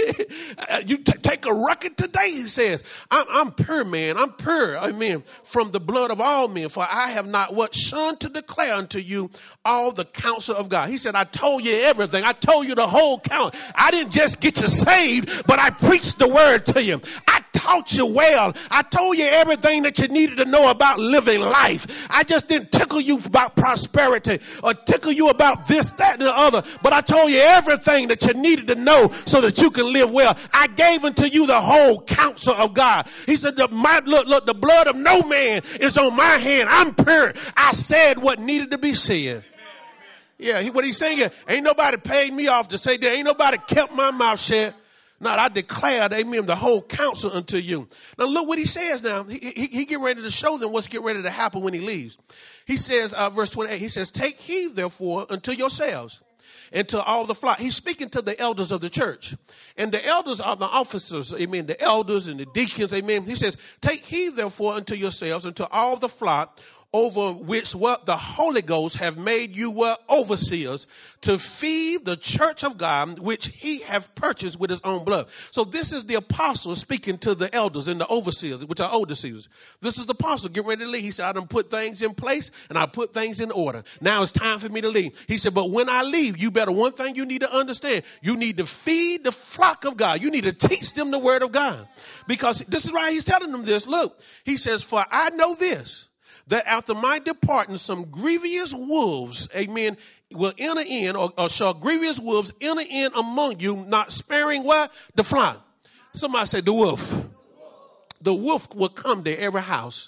You t- take a record today, he says. I'm, I'm pure, man. I'm pure. Amen. From the blood of all men, for I have not what shunned to declare unto you all the counsel of God. He said, I told you everything. I told you the whole count. I didn't just get you saved, but I preached the word to you. I taught you well. I told you everything that you needed to know about living life. I just didn't tickle you about prosperity or tickle you about this, that, and the other, but I told you everything that you needed to know so that you can live well. I gave unto you the whole counsel of God. He said, the, my, look, look, the blood of no man is on my hand. I'm pure. I said what needed to be said. Yeah, he, what he's saying is, ain't nobody paid me off to say that. Ain't nobody kept my mouth shut. Not I declared, amen, the whole counsel unto you. Now look what he says now. He, he, he get ready to show them what's getting ready to happen when he leaves. He says, uh, verse twenty-eight, he says, take heed therefore unto yourselves and to all the flock. He's speaking to the elders of the church. And the elders are the officers, amen, the elders and the deacons, amen. He says, take heed therefore unto yourselves and to all the flock over which what the Holy Ghost have made you what overseers to feed the church of God, which he have purchased with his own blood. So this is the apostle speaking to the elders and the overseers, which are overseers. This is the apostle getting ready to leave. He said, I done put things in place and I put things in order. Now it's time for me to leave. He said, but when I leave, you better, one thing you need to understand, you need to feed the flock of God. You need to teach them the word of God. Because this is why he's telling them this. Look, he says, for I know this, that after my departing, some grievous wolves, amen, will enter in, or, or shall grievous wolves enter in among you, not sparing what? The flock. Somebody say the wolf. The wolf will come to every house.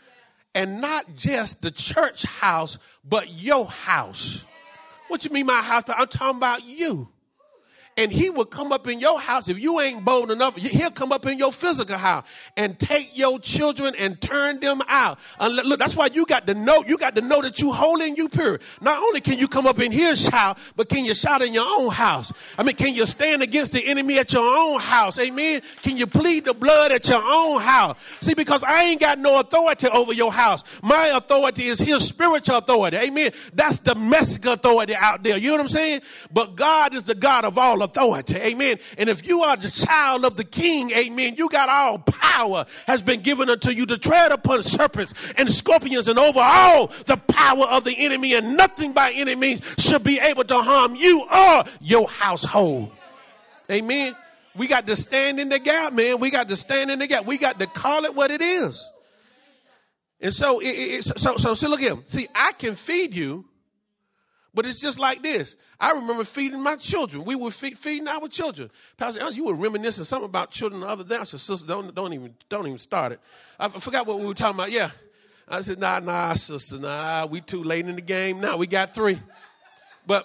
And not just the church house, but your house. What you mean my house? I'm talking about you. And he will come up in your house. If you ain't bold enough, he'll come up in your physical house and take your children and turn them out. And look, that's why you got to know, you got to know that you holy and you pure. Not only can you come up in here and shout, but can you shout in your own house? I mean, can you stand against the enemy at your own house? Amen. Can you plead the blood at your own house? See, because I ain't got no authority over your house. My authority is his spiritual authority. Amen. That's domestic authority out there. You know what I'm saying? But God is the God of all authority. Amen. And if you are the child of the king, amen, you got all power has been given unto you to tread upon serpents and scorpions and over all the power of the enemy, and nothing by any means should be able to harm you or your household. Amen. We got to stand in the gap, man. We got to stand in the gap. We got to call it what it is. And so, it, it, so, so, so look here. See, I can feed you, But it's just like this. I remember feeding my children. We were feed, feeding our children. Pastor, you were reminiscing something about children the other day. I said, sister, don't, don't even don't even start it. I forgot what we were talking about. Yeah. I said, nah, nah, sister, nah. We too late in the game. Now we got three. But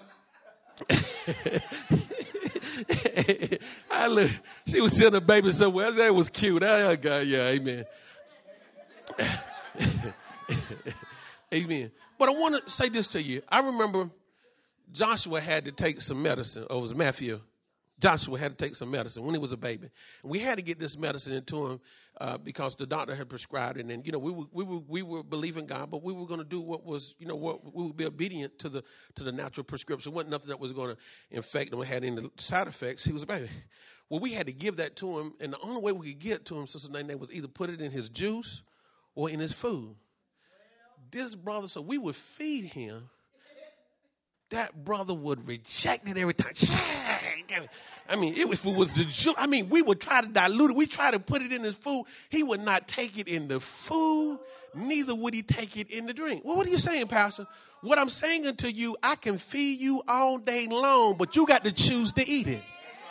I look, she was sending a baby somewhere. I said, it was cute. Oh, God, yeah, amen. Amen. But I want to say this to you. I remember Joshua had to take some medicine. Or it was Matthew. Joshua had to take some medicine when he was a baby. And we had to get this medicine into him uh, because the doctor had prescribed it. And, you know, we were, we were, we were believing God, but we were going to do what was, you know, what we would be obedient to the to the natural prescription. It wasn't nothing that was going to infect him or had any side effects. He was a baby. Well, we had to give that to him. And the only way we could get it to him, Sister Nene, was either put it in his juice or in his food. This brother, so we would feed him. That brother would reject it every time. I mean, if it was the juice, I mean, we would try to dilute it. We try to put it in his food. He would not take it in the food. Neither would he take it in the drink. Well, what are you saying, Pastor? What I'm saying unto you, I can feed you all day long, but you got to choose to eat it.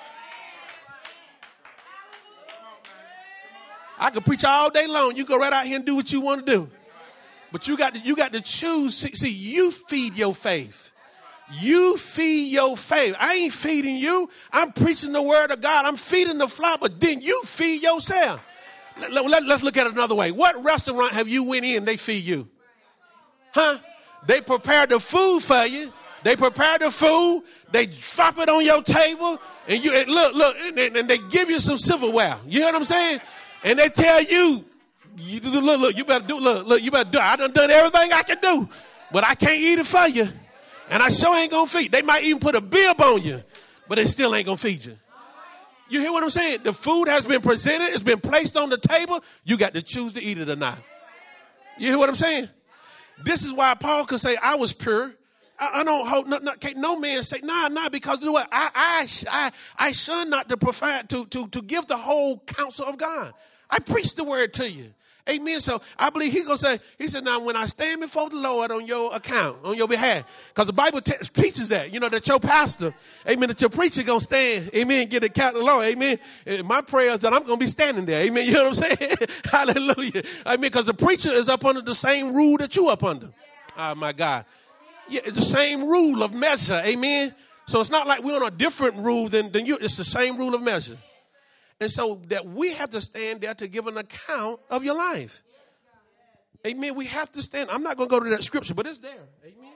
I can preach all day long. You go right out here and do what you want to do. But you got to, you got to choose. See, see, you feed your faith. You feed your faith. I ain't feeding you. I'm preaching the word of God. I'm feeding the flock, but then you feed yourself. Let, let, let's look at it another way. What restaurant have you went in, they feed you? Huh? They prepare the food for you. They prepare the food. They drop it on your table. And you and look, look, and, and they give you some silverware. You hear what I'm saying? And they tell you, You look, look, you better do, look, look, you better do. I done done everything I can do, but I can't eat it for you. And I sure ain't gonna feed. They might even put a bib on you, but they still ain't gonna feed you. You hear what I'm saying? The food has been presented. It's been placed on the table. You got to choose to eat it or not. You hear what I'm saying? This is why Paul could say, I was pure. I, I don't hold, no, no, can't no man say, nah, nah, because do what? I, I, I, I shun not to provide, to, to, to give the whole counsel of God. I preach the word to you. Amen. So I believe he's going to say, he said, now when I stand before the Lord on your account, on your behalf, because the Bible te- teaches that, you know, that your pastor, amen, that your preacher going to stand, amen, get the account of the Lord, amen. And my prayer is that I'm going to be standing there, amen. You know what I'm saying? Hallelujah. Amen, because the preacher is up under the same rule that you up under. Oh, my God. Yeah, it's the same rule of measure, amen. So it's not like we're on a different rule than, than you. It's the same rule of measure. And so that we have to stand there to give an account of your life. Amen. We have to stand. I'm not going to go to that scripture, but it's there. Amen.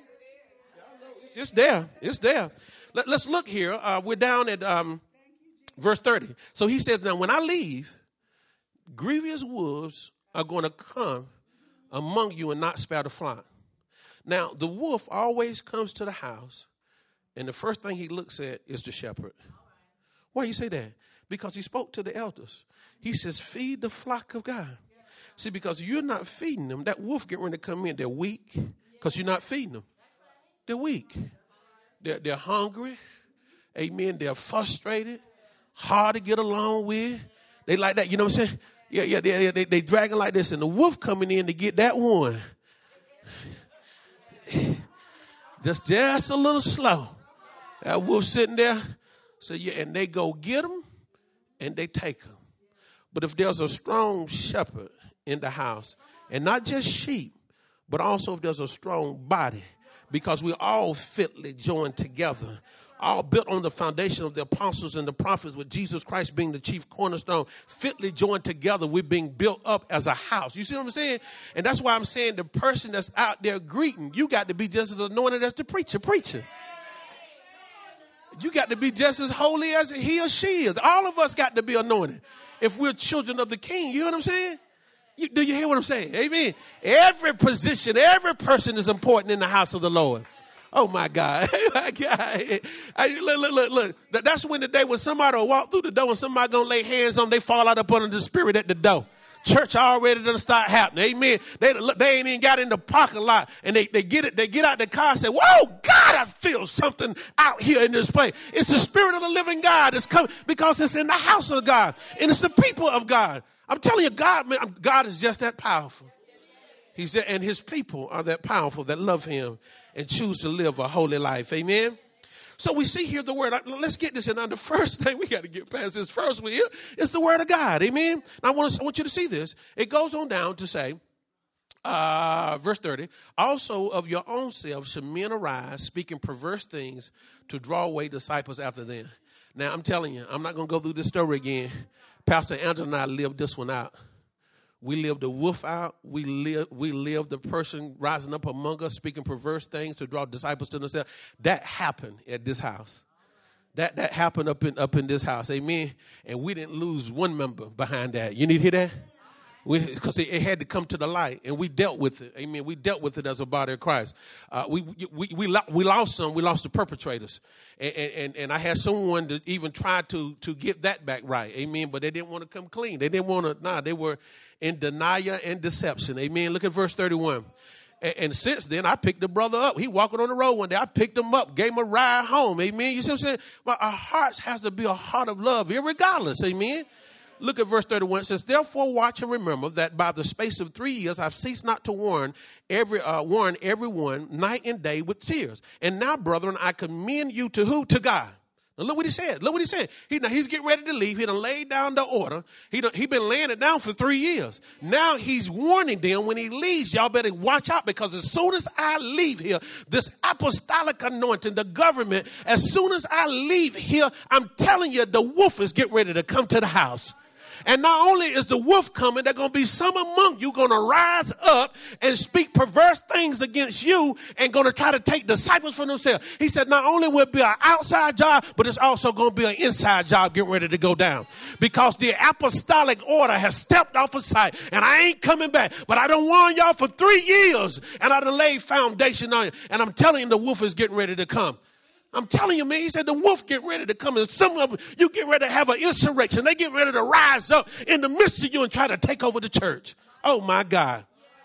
It's there. It's there. Let, let's look here. Uh, we're down at um, verse thirty. So he says, now when I leave, grievous wolves are going to come among you and not spare the flock. Now, the wolf always comes to the house, and the first thing he looks at is the shepherd. Why you say that? Because he spoke to the elders. He says, feed the flock of God. See, because you're not feeding them, that wolf get ready to come in. They're weak because you're not feeding them. They're weak. They're, they're hungry. Amen. They're frustrated. Hard to get along with. They like that. You know what I'm saying? Yeah, yeah. They, they, they dragging like this. And the wolf coming in to get that one. Just, just a little slow. That wolf sitting there. So yeah, and they go get them. And they take them. But if there's a strong shepherd in the house, and not just sheep, but also if there's a strong body, because we're all fitly joined together, all built on the foundation of the apostles and the prophets, with Jesus Christ being the chief cornerstone, fitly joined together, we're being built up as a house. You see what I'm saying? And that's why I'm saying the person that's out there greeting, you got to be just as anointed as the preacher preaching. You got to be just as holy as he or she is. All of us got to be anointed if we're children of the King. You know what I'm saying? You, do you hear what I'm saying? Amen. Every position, every person is important in the house of the Lord. Oh, my God. my God. I, look, look, look, look. That's when the day when somebody will walk through the door and somebody going to lay hands on them, they fall out up under the spirit at the door. Church already done start happening. Amen. They, they ain't even got in the parking lot, and they, they get it. They get out the car and say, whoa, God, I feel something out here in this place. It's the spirit of the living God that's coming because it's in the house of God, and it's the people of God. I'm telling you, God, man, God is just that powerful. He's there, and his people are that powerful that love him and choose to live a holy life. Amen. So we see here the word. Let's get this in. Now, the first thing we got to get past this first one here is the word of God. Amen. I want, to, I want you to see this. It goes on down to say, uh, verse thirty, also of your own selves should men arise, speaking perverse things to draw away disciples after them. Now, I'm telling you, I'm not going to go through this story again. Pastor Angela and I lived this one out. We lived the wolf out. We lived, we lived the person rising up among us, speaking perverse things to draw disciples to themselves. That happened at this house. That that happened up in up in this house. Amen. And we didn't lose one member behind that. You need to hear that? Because it, it had to come to the light, and we dealt with it. Amen. We dealt with it as a body of Christ. Uh, we we we we lost some. We lost the perpetrators, and and, and I had someone to even try to to get that back right. Amen. But they didn't want to come clean. They didn't want to. Nah, they were in denial and deception. Amen. Look at verse thirty-one. And, and since then, I picked the brother up. He walking on the road one day. I picked him up, gave him a ride home. Amen. You see what I'm saying? But our hearts has to be a heart of love, irregardless. Amen. Look at verse thirty-one. It says, therefore watch and remember that by the space of three years I've ceased not to warn every uh, warn everyone night and day with tears. And now, brethren, I commend you to who? To God. Now look what he said. Look what he said. He, now he's getting ready to leave. He done laid down the order. He done, he been laying it down for three years. Now he's warning them when he leaves, y'all better watch out, because as soon as I leave here, this apostolic anointing, the government, as soon as I leave here, I'm telling you, the wolf is getting ready to come to the house. And not only is the wolf coming, there's going to be some among you going to rise up and speak perverse things against you and going to try to take disciples for themselves. He said not only will it be an outside job, but it's also going to be an inside job getting ready to go down. Because the apostolic order has stepped off of sight, and I ain't coming back. But I done warned y'all for three years, and I done laid foundation on you. And I'm telling you, the wolf is getting ready to come. I'm telling you, man, he said the wolf get ready to come. And some of them, you get ready to have an insurrection. They get ready to rise up in the midst of you and try to take over the church. Oh, my God.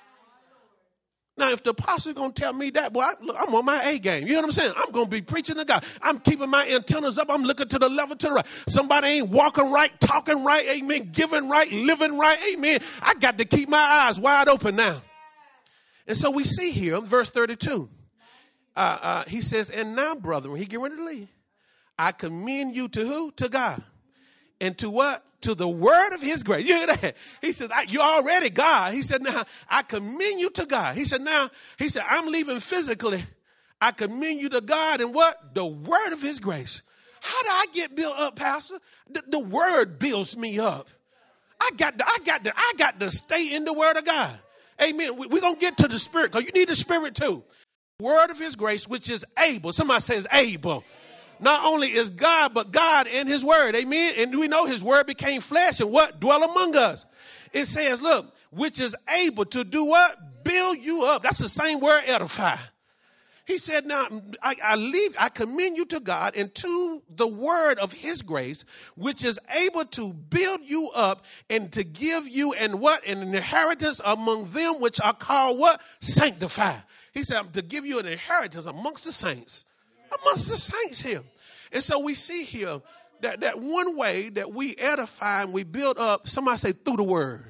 Now, if the apostle's going to tell me that, boy, I, look, I'm on my A game. You know what I'm saying? I'm going to be preaching to God. I'm keeping my antennas up. I'm looking to the left, to the right. Somebody ain't walking right, talking right, amen, giving right, living right, amen. I got to keep my eyes wide open now. And so we see here, verse thirty-two. Uh, uh, he says, and now, brethren, he get ready to leave. I commend you to who? To God. And to what? To the word of his grace. You hear that? He said, you're already God. He said, now, I commend you to God. He said, now, he said, I'm leaving physically. I commend you to God and what? The word of his grace. How do I get built up, Pastor? The, the word builds me up. I got to, I got to, I got to stay in the word of God. Amen. We, we're going to get to the spirit, because you need the spirit too. Word of his grace, which is able. Somebody says able. Not only is God, but God and his word. Amen. And we know his word became flesh and what? Dwell among us. It says, look, which is able to do what? Build you up. That's the same word, edify. He said, now I, I leave, I commend you to God and to the word of his grace, which is able to build you up and to give you and what? An inheritance among them which are called what? Sanctified. He said, to give you an inheritance amongst the saints, amongst the saints here. And so we see here that, that one way that we edify and we build up, somebody say through the word.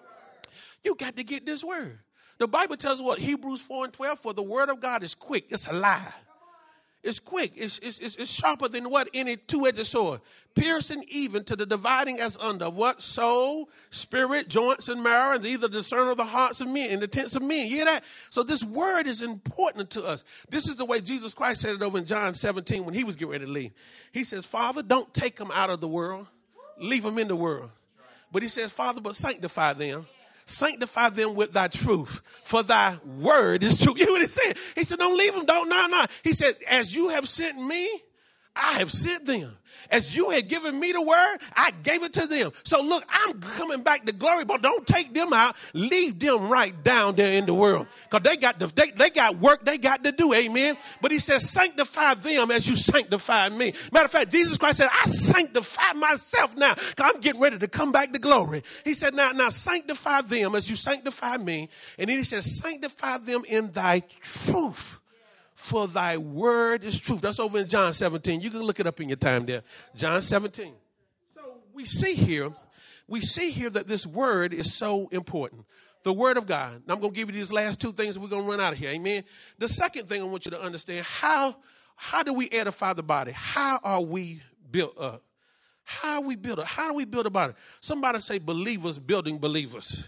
You got to get this word. The Bible tells us what? Hebrews four and twelve, for the word of God is quick. It's alive. It's quick. It's, it's, it's, it's sharper than what? Any two-edged sword. Piercing even to the dividing as under what? Soul, spirit, joints, and marrow, and either discerner of the hearts of men and the intents of men. You hear that? So this word is important to us. This is the way Jesus Christ said it over in John seventeen when he was getting ready to leave. He says, Father, don't take them out of the world. Leave them in the world. But he says, Father, but sanctify them. Sanctify them with thy truth, for thy word is true. You know what he said? He said, don't leave them. Don't, no, no. He said, as you have sent me, I have sent them. As you had given me the word, I gave it to them. So look, I'm coming back to glory, but don't take them out. Leave them right down there in the world. Because they got the, they, they got work they got to do. Amen. But he says, sanctify them as you sanctify me. Matter of fact, Jesus Christ said, I sanctify myself now, because I'm getting ready to come back to glory. He said, now, now sanctify them as you sanctify me. And then he says, sanctify them in thy truth. For thy word is truth. That's over in John seventeen. You can look it up in your time there. John seventeen. So we see here, we see here that this word is so important. The word of God. Now I'm going to give you these last two things and we're going to run out of here. Amen. The second thing I want you to understand, how, how do we edify the body? How are we built up? How are we built up? How do we build a body? Somebody say believers building believers.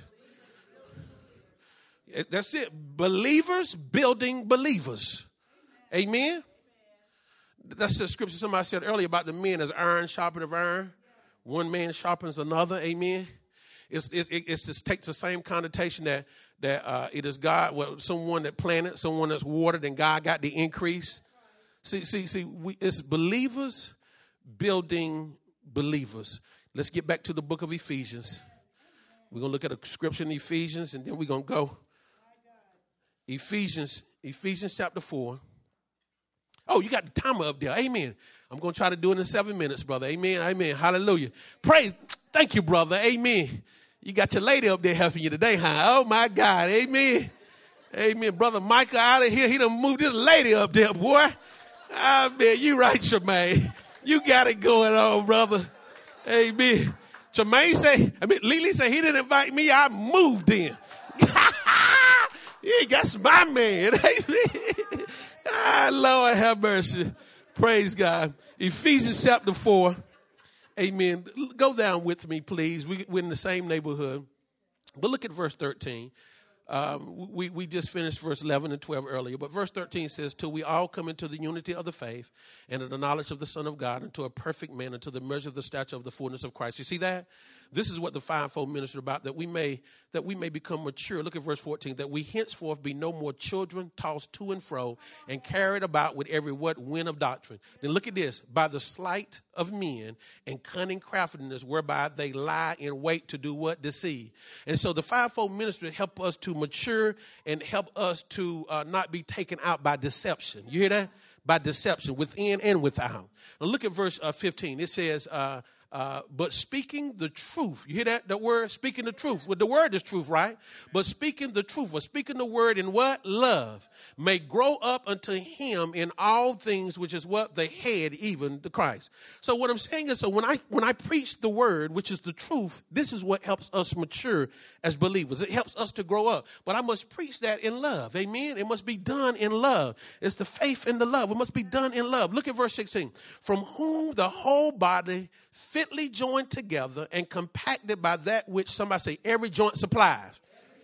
That's it. Believers building believers. Amen. That's the scripture somebody said earlier about the men as iron sharpeneth iron. One man sharpens another. Amen. It's, it's, it's just takes the same connotation that, that uh, it is God, well, someone that planted, someone that's watered, and God got the increase. See, see, see, we, it's believers building believers. Let's get back to the book of Ephesians. We're going to look at a scripture in Ephesians, and then we're going to go. Ephesians, Ephesians chapter four. Oh, you got the timer up there. Amen. I'm going to try to do it in seven minutes, brother. Amen. Amen. Hallelujah. Praise. Thank you, brother. Amen. You got your lady up there helping you today, huh? Oh, my God. Amen. Amen. Brother Michael out of here. He done moved this lady up there, boy. Ah, man, you right, Tremaine. You got it going on, brother. Amen. Tremaine say, I mean, Lily said he didn't invite me. I moved in. Yeah, that's my man. Amen. Ah, Lord have mercy. Praise God. Ephesians chapter four. Amen. Go down with me, please. We, we're in the same neighborhood. But look at verse thirteen. Um, we, we just finished verse eleven and twelve earlier. But verse thirteen says, till we all come into the unity of the faith and of the knowledge of the Son of God, unto a perfect man, unto the measure of the stature of the fullness of Christ. You see that? This is what the fivefold ministry about, that we may that we may become mature. Look at verse fourteen, that we henceforth be no more children, tossed to and fro, and carried about with every what wind of doctrine. Then look at this, by the sleight of men and cunning craftiness, whereby they lie in wait to do what? Deceive. And so the fivefold ministry help us to mature and help us to uh, not be taken out by deception. You hear that? By deception, within and without. Now look at verse uh, fifteen. It says, uh, Uh, but speaking the truth, you hear that, the word, speaking the truth. Well, the word is truth, right? But speaking the truth, or speaking the word in what? Love, may grow up unto him in all things, which is what? The head, even the Christ. So what I'm saying is, so when I, when I preach the word, which is the truth, this is what helps us mature as believers. It helps us to grow up. But I must preach that in love. Amen. It must be done in love. It's the faith and the love. It must be done in love. Look at verse sixteen. From whom the whole body fitly joined together and compacted by that which, somebody say, every joint supplies.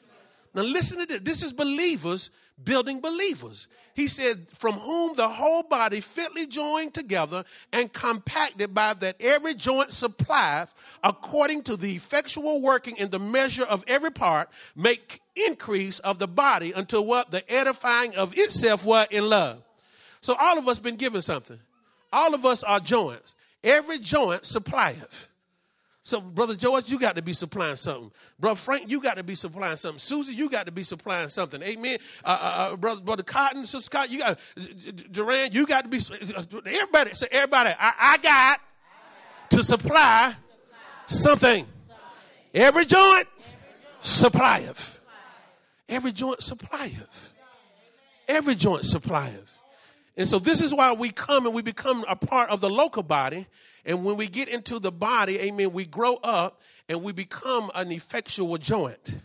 Now listen to this. This is believers building believers. He said, from whom the whole body fitly joined together and compacted by that every joint supplieth, according to the effectual working in the measure of every part, make increase of the body until what? The edifying of itself, what? In love. So all of us been given something. All of us are joints. Every joint supplieth. So, Brother George, you got to be supplying something. Brother Frank, you got to be supplying something. Susie, you got to be supplying something. Amen. Uh, uh, uh, Brother, Brother Cotton, Sister Scott, you got, Duran, you got to be, everybody, say everybody, I, I got to supply something. Every joint supplieth. Every joint supplieth. Every joint supplieth. And so this is why we come and we become a part of the local body. And when we get into the body, amen, we grow up and we become an effectual joint.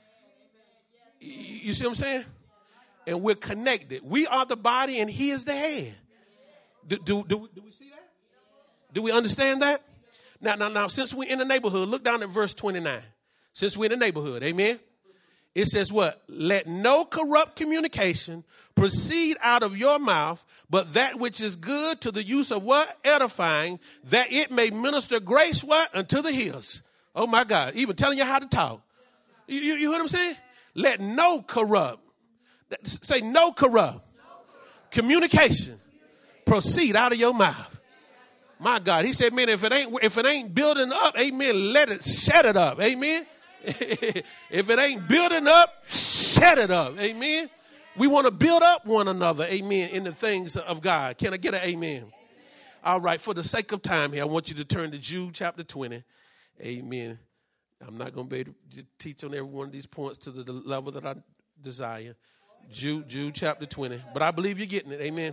You see what I'm saying? And we're connected. We are the body and he is the head. Do, do, do, do we see that? Do we understand that? Now, now, now, since we're in the neighborhood, look down at verse twenty-nine. Since we're in the neighborhood, amen. It says what? Let no corrupt communication proceed out of your mouth, but that which is good to the use of what? Edifying, that it may minister grace what? Unto the hearers. Oh my God. Even telling you how to talk. You, you, you hear what I'm saying? Let no corrupt. Say no corrupt. Communication proceed out of your mouth. My God. He said, man, if it ain't, if it ain't building up, amen, let it shut it up. Amen. If it ain't building up, shut it up. Amen. We want to build up one another. Amen. In the things of God. Can I get an amen? Amen? All right. For the sake of time here, I want you to turn to Jude chapter twenty. Amen. I'm not going to be able to teach on every one of these points to the level that I desire. Jude, Jude chapter twenty. But I believe you're getting it. Amen.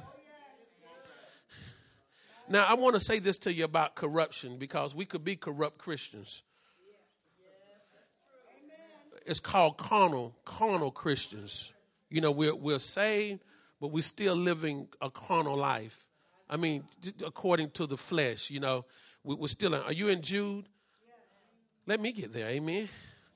Now, I want to say this to you about corruption, because we could be corrupt Christians. it's called carnal, carnal Christians. You know, we're, we're saved, but we're still living a carnal life. I mean, according to the flesh, you know, we, we're still, are you in Jude? Let me get there, amen.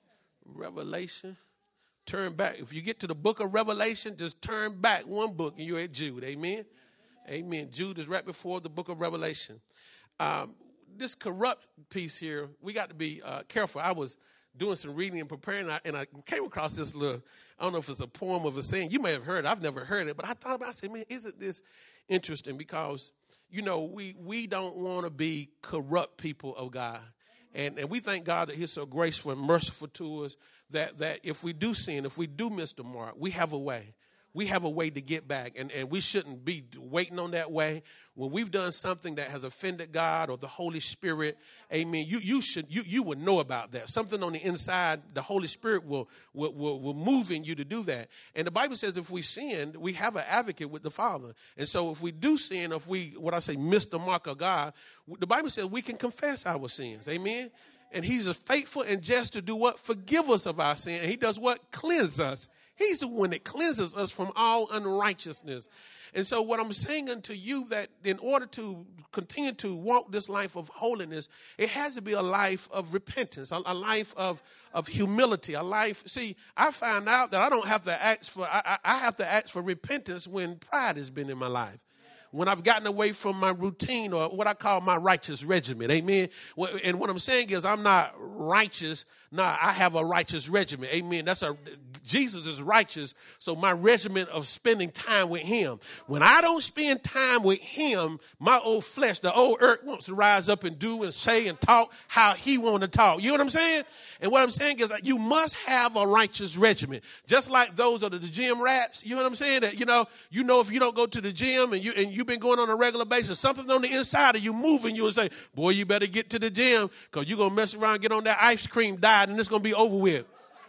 Revelation. Turn back. If you get to the book of Revelation, just turn back one book and you're at Jude, amen. Amen. Jude is right before the book of Revelation. Um, this corrupt piece here, we got to be uh, careful. I was doing some reading and preparing, and I, and I came across this little, I don't know if it's a poem of a saying. You may have heard it. I've never heard it, but I thought about it. I said, man, isn't this interesting? Because, you know, we, we don't want to be corrupt people of God. And, and we thank God that he's so graceful and merciful to us that, that if we do sin, if we do miss the mark, we have a way. We have a way to get back, and, and we shouldn't be waiting on that way. When we've done something that has offended God or the Holy Spirit, amen, you you should you you would know about that. Something on the inside, the Holy Spirit will will will, will move in you to do that. And the Bible says if we sin, we have an advocate with the Father. And so if we do sin, if we, what I say, miss the mark of God, the Bible says we can confess our sins, amen. And he's faithful and just to do what? Forgive us of our sin. And he does what? Cleanse us. He's the one that cleanses us from all unrighteousness. And so what I'm saying unto you, that in order to continue to walk this life of holiness, it has to be a life of repentance, a, a life of, of humility, a life. See, I found out that I don't have to ask for, I, I have to ask for repentance when pride has been in my life. When I've gotten away from my routine or what I call my righteous regimen, amen. And what I'm saying is I'm not righteous. Nah, I have a righteous regimen, amen. That's a, Jesus is righteous, so my regimen of spending time with him. When I don't spend time with him, my old flesh, the old earth wants to rise up and do and say and talk how he want to talk. You know what I'm saying? And what I'm saying is that you must have a righteous regimen. Just like those are the, the gym rats, you know what I'm saying? That, you know, you know, if you don't go to the gym and you, and you've been going on a regular basis, something on the inside of you moving you and say, boy, you better get to the gym because you're going to mess around and get on that ice cream diet and it's going to be over with.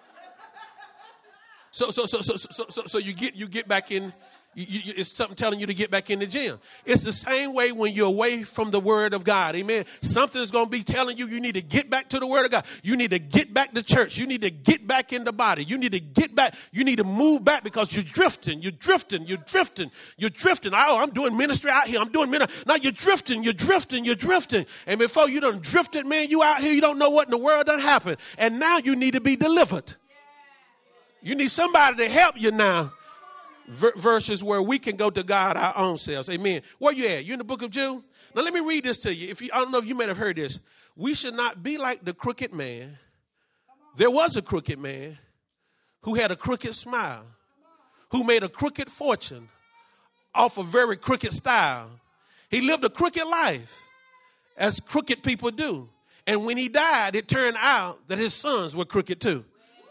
So, so, so, so, so, so, so you get, you get back in, you, you, it's something telling you to get back in the gym. It's the same way when you're away from the word of God. Amen. Something is going to be telling you, you need to get back to the word of God. You need to get back to church. You need to get back in the body. You need to get back. You need to move back because you're drifting. You're drifting. You're drifting. You're drifting. Oh, I'm doing ministry out here. I'm doing ministry. Now you're drifting. You're drifting. You're drifting. And before you done drifted, man, you out here, you don't know what in the world done happened. And now you need to be delivered. You need somebody to help you now ver- versus where we can go to God our own selves. Amen. Where you at? You in the book of Jude? Now let me read this to you. If you, I don't know if you may have heard this. We should not be like the crooked man. There was a crooked man who had a crooked smile, who made a crooked fortune off a very crooked style. He lived a crooked life as crooked people do. And when he died, it turned out that his sons were crooked too.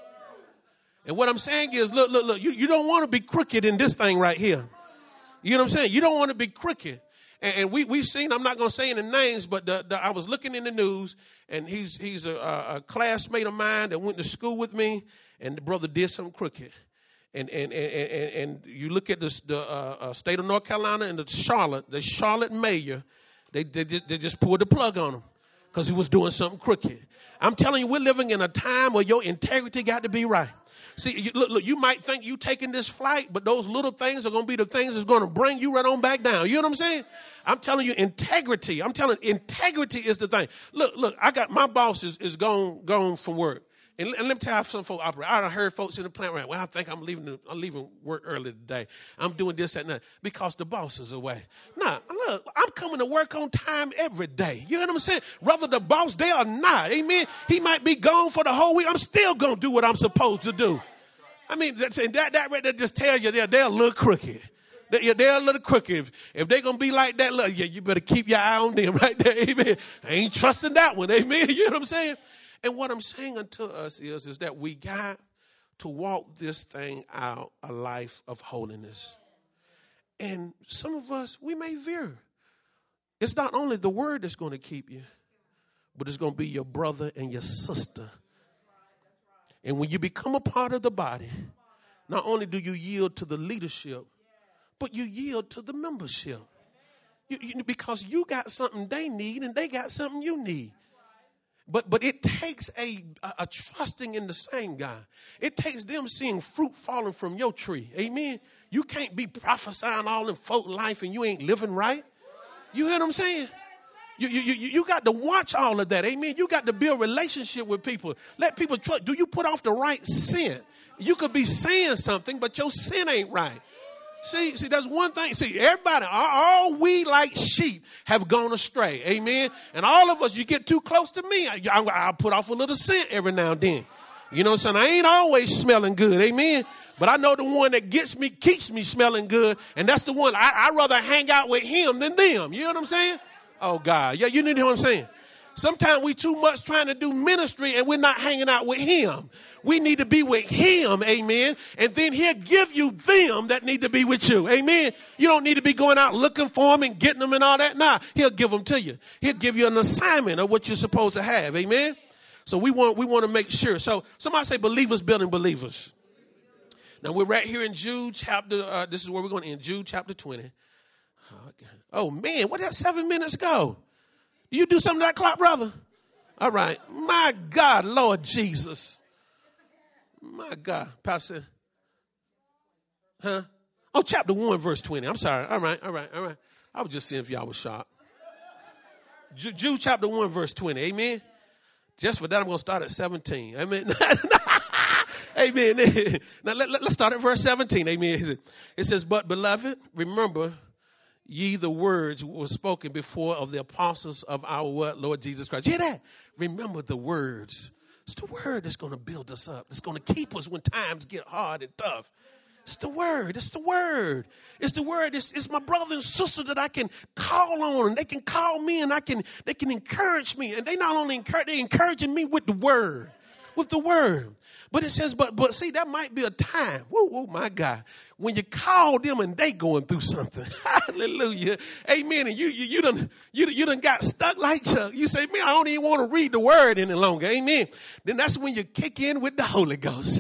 And what I'm saying is, look, look, look, you, you don't want to be crooked in this thing right here. You know what I'm saying? You don't want to be crooked. And, and we, we've seen, I'm not going to say any names, but the, the, I was looking in the news, and he's he's a, a classmate of mine that went to school with me, and the brother did something crooked. And and and, and, and you look at this, the uh, uh, state of North Carolina and the Charlotte, the Charlotte mayor, they, they, they just pulled the plug on him because he was doing something crooked. I'm telling you, we're living in a time where your integrity got to be right. See, you, look, look, you might think you taking this flight, but those little things are going to be the things that's going to bring you right on back down. You know what I'm saying? I'm telling you, integrity. I'm telling you, integrity is the thing. Look, look, I got, my boss is, is gone, gone from work. And, and let me tell you how some folks operate. I heard folks in the plant right. Well, I think I'm leaving. The, I'm leaving work early today. I'm doing this and that because the boss is away. Nah, look, I'm coming to work on time every day. You know what I'm saying? Whether the boss there or not, amen. He might be gone for the whole week. I'm still gonna do what I'm supposed to do. I mean, that that, that right there just tells you they're they're a little crooked. They're, they're a little crooked. If, if they're gonna be like that, look, yeah, you better keep your eye on them right there. Amen. I ain't trusting that one. Amen. You know what I'm saying? And what I'm saying unto us is, is that we got to walk this thing out, a life of holiness. And some of us, we may veer. It's not only the word that's going to keep you, but it's going to be your brother and your sister. And when you become a part of the body, not only do you yield to the leadership, but you yield to the membership. You, you, because you got something they need and they got something you need. But but it takes a, a, a trusting in the same God. It takes them seeing fruit falling from your tree. Amen. You can't be prophesying all in folk life and you ain't living right. You hear what I'm saying? You, you, you, you got to watch all of that. Amen. You got to build relationship with people. Let people trust. Do you put off the right sin? You could be saying something, but your sin ain't right. See, see, that's one thing. See, everybody, all, all we like sheep have gone astray. Amen. And all of us, you get too close to me, I, I, I'll put off a little scent every now and then. You know what I'm saying? I ain't always smelling good. Amen. But I know the one that gets me, keeps me smelling good. And that's the one I, I'd rather hang out with him than them. You know what I'm saying? Oh, God. Yeah, you know what I'm saying? Sometimes we too much trying to do ministry and we're not hanging out with him. We need to be with him, amen, and then he'll give you them that need to be with you, amen. You don't need to be going out looking for them and getting them and all that. Nah, he'll give them to you. He'll give you an assignment of what you're supposed to have, amen. So we want we want to make sure. So somebody say believers building believers. Now we're right here in Jude chapter, uh, this is where we're going to end, Jude chapter twenty. Oh, man, where did that seven minutes go? You do something to that clock, brother? All right. My God, Lord Jesus. My God. Pastor. Huh? Oh, chapter one, verse twenty. I'm sorry. All right, all right, all right. I was just seeing if y'all was sharp. Jude chapter one, verse twenty. Amen. Just for that, I'm going to start at seventeen. Amen. Amen. Now, let, let, let's start at verse seventeen. Amen. It says, but beloved, remember ye the words were spoken before of the apostles of our Lord Jesus Christ. You hear that? Remember the words. It's the word that's going to build us up. It's going to keep us when times get hard and tough. It's the word. It's the word. It's the word. It's, it's my brother and sister that I can call on. And they can call me and I can, they can encourage me. And they not only encourage, they're encouraging me with the word. With the word. But it says, but but see, that might be a time, whoa, oh my God, when you call them and they going through something. Hallelujah. Amen. And you you you done you, you done got stuck like Chuck. You say, man, I don't even want to read the word any longer. Amen. Then that's when you kick in with the Holy Ghost.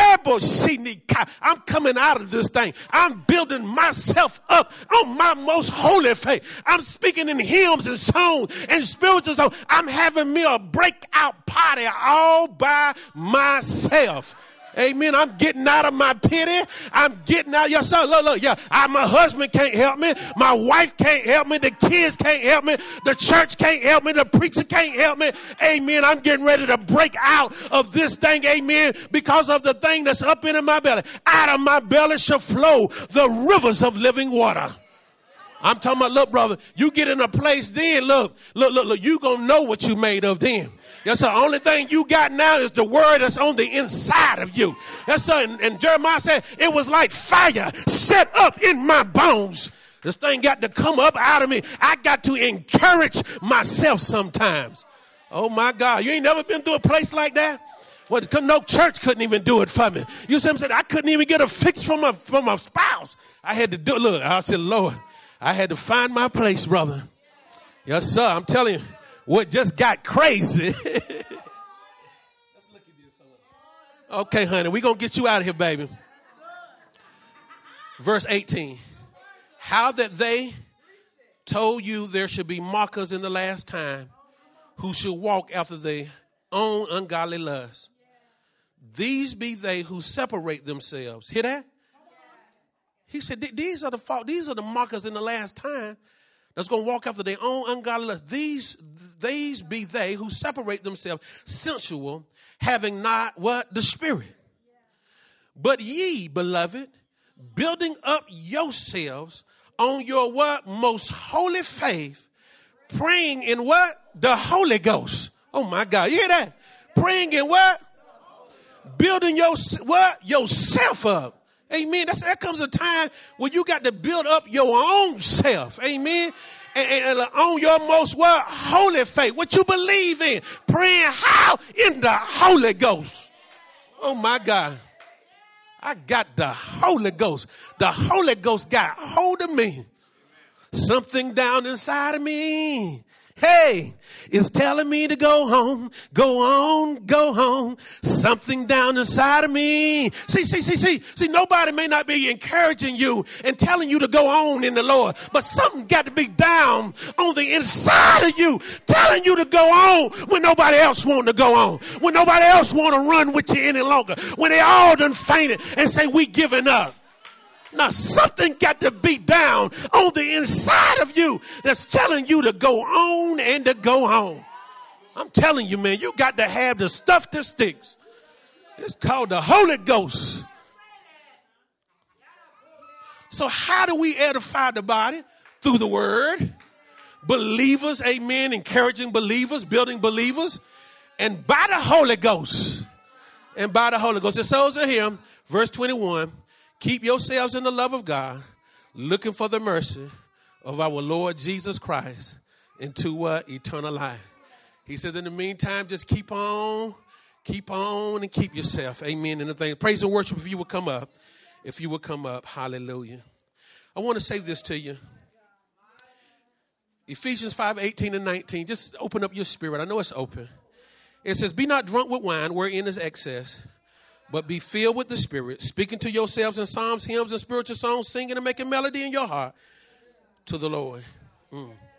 I'm coming out of this thing. I'm building myself up on my most holy faith. I'm speaking in hymns and songs and spiritual songs. I'm having me a breakout party all by myself. Amen. I'm getting out of my pity. I'm getting out. Yes, sir. Look, look. Yeah. I, my husband can't help me. My wife can't help me. The kids can't help me. The church can't help me. The preacher can't help me. Amen. I'm getting ready to break out of this thing. Amen. Because of the thing that's up in my belly. Out of my belly shall flow the rivers of living water. I'm talking about, look, brother, you get in a place then, look, look, look, look, you gonna know what you made of then. Yes, sir. Only thing you got now is the word that's on the inside of you. Yes, sir. And, and Jeremiah said it was like fire set up in my bones. This thing got to come up out of me. I got to encourage myself sometimes. Oh, my God. You ain't never been through a place like that? Well, no church couldn't even do it for me. You see what I'm saying? I couldn't even get a fix from a, from a spouse. I had to do it. Look, I said, Lord, I had to find my place, brother. Yes, sir. I'm telling you, what just got crazy. Let's look at this. Okay, honey, we're going to get you out of here, baby. Verse eighteen. How that they told you there should be mockers in the last time who should walk after their own ungodly lusts. These be they who separate themselves. Hear that? He said, these are the fault, these are the mockers in the last time that's going to walk after their own ungodly lust. These, these be they who separate themselves sensual, having not what? The Spirit. But ye, beloved, building up yourselves on your what? Most holy faith, praying in what? The Holy Ghost. Oh my God. You hear that? Praying in what? Building your what? Yourself up. Amen. That's, there comes a time when you got to build up your own self. Amen. And, and, and on your most what? Holy faith. What you believe in. Praying how? In the Holy Ghost. Oh my God. I got the Holy Ghost. The Holy Ghost got hold of me. Something down inside of me. Hey, it's telling me to go home, go on, go home. Something down inside of me. See, see, see, see, see, nobody may not be encouraging you and telling you to go on in the Lord, but something got to be down on the inside of you, telling you to go on when nobody else want to go on, when nobody else want to run with you any longer, when they all done fainted and say, we giving up. Now, something got to be down on the inside of you that's telling you to go on and to go home. I'm telling you, man, you got to have the stuff that sticks. It's called the Holy Ghost. So how do we edify the body? Through the word. Believers, amen, encouraging believers, building believers. And by the Holy Ghost. And by the Holy Ghost. It says here, verse twenty-one. Keep yourselves in the love of God, looking for the mercy of our Lord Jesus Christ into what? Eternal life. He said, in the meantime, just keep on, keep on, and keep yourself. Amen. And the thing. Praise and worship if you would come up. If you would come up. Hallelujah. I want to say this to you. Ephesians five, eighteen and nineteen. Just open up your spirit. I know it's open. It says, be not drunk with wine, wherein is excess, but be filled with the Spirit, speaking to yourselves in psalms, hymns, and spiritual songs, singing and making melody in your heart to the Lord. Mm.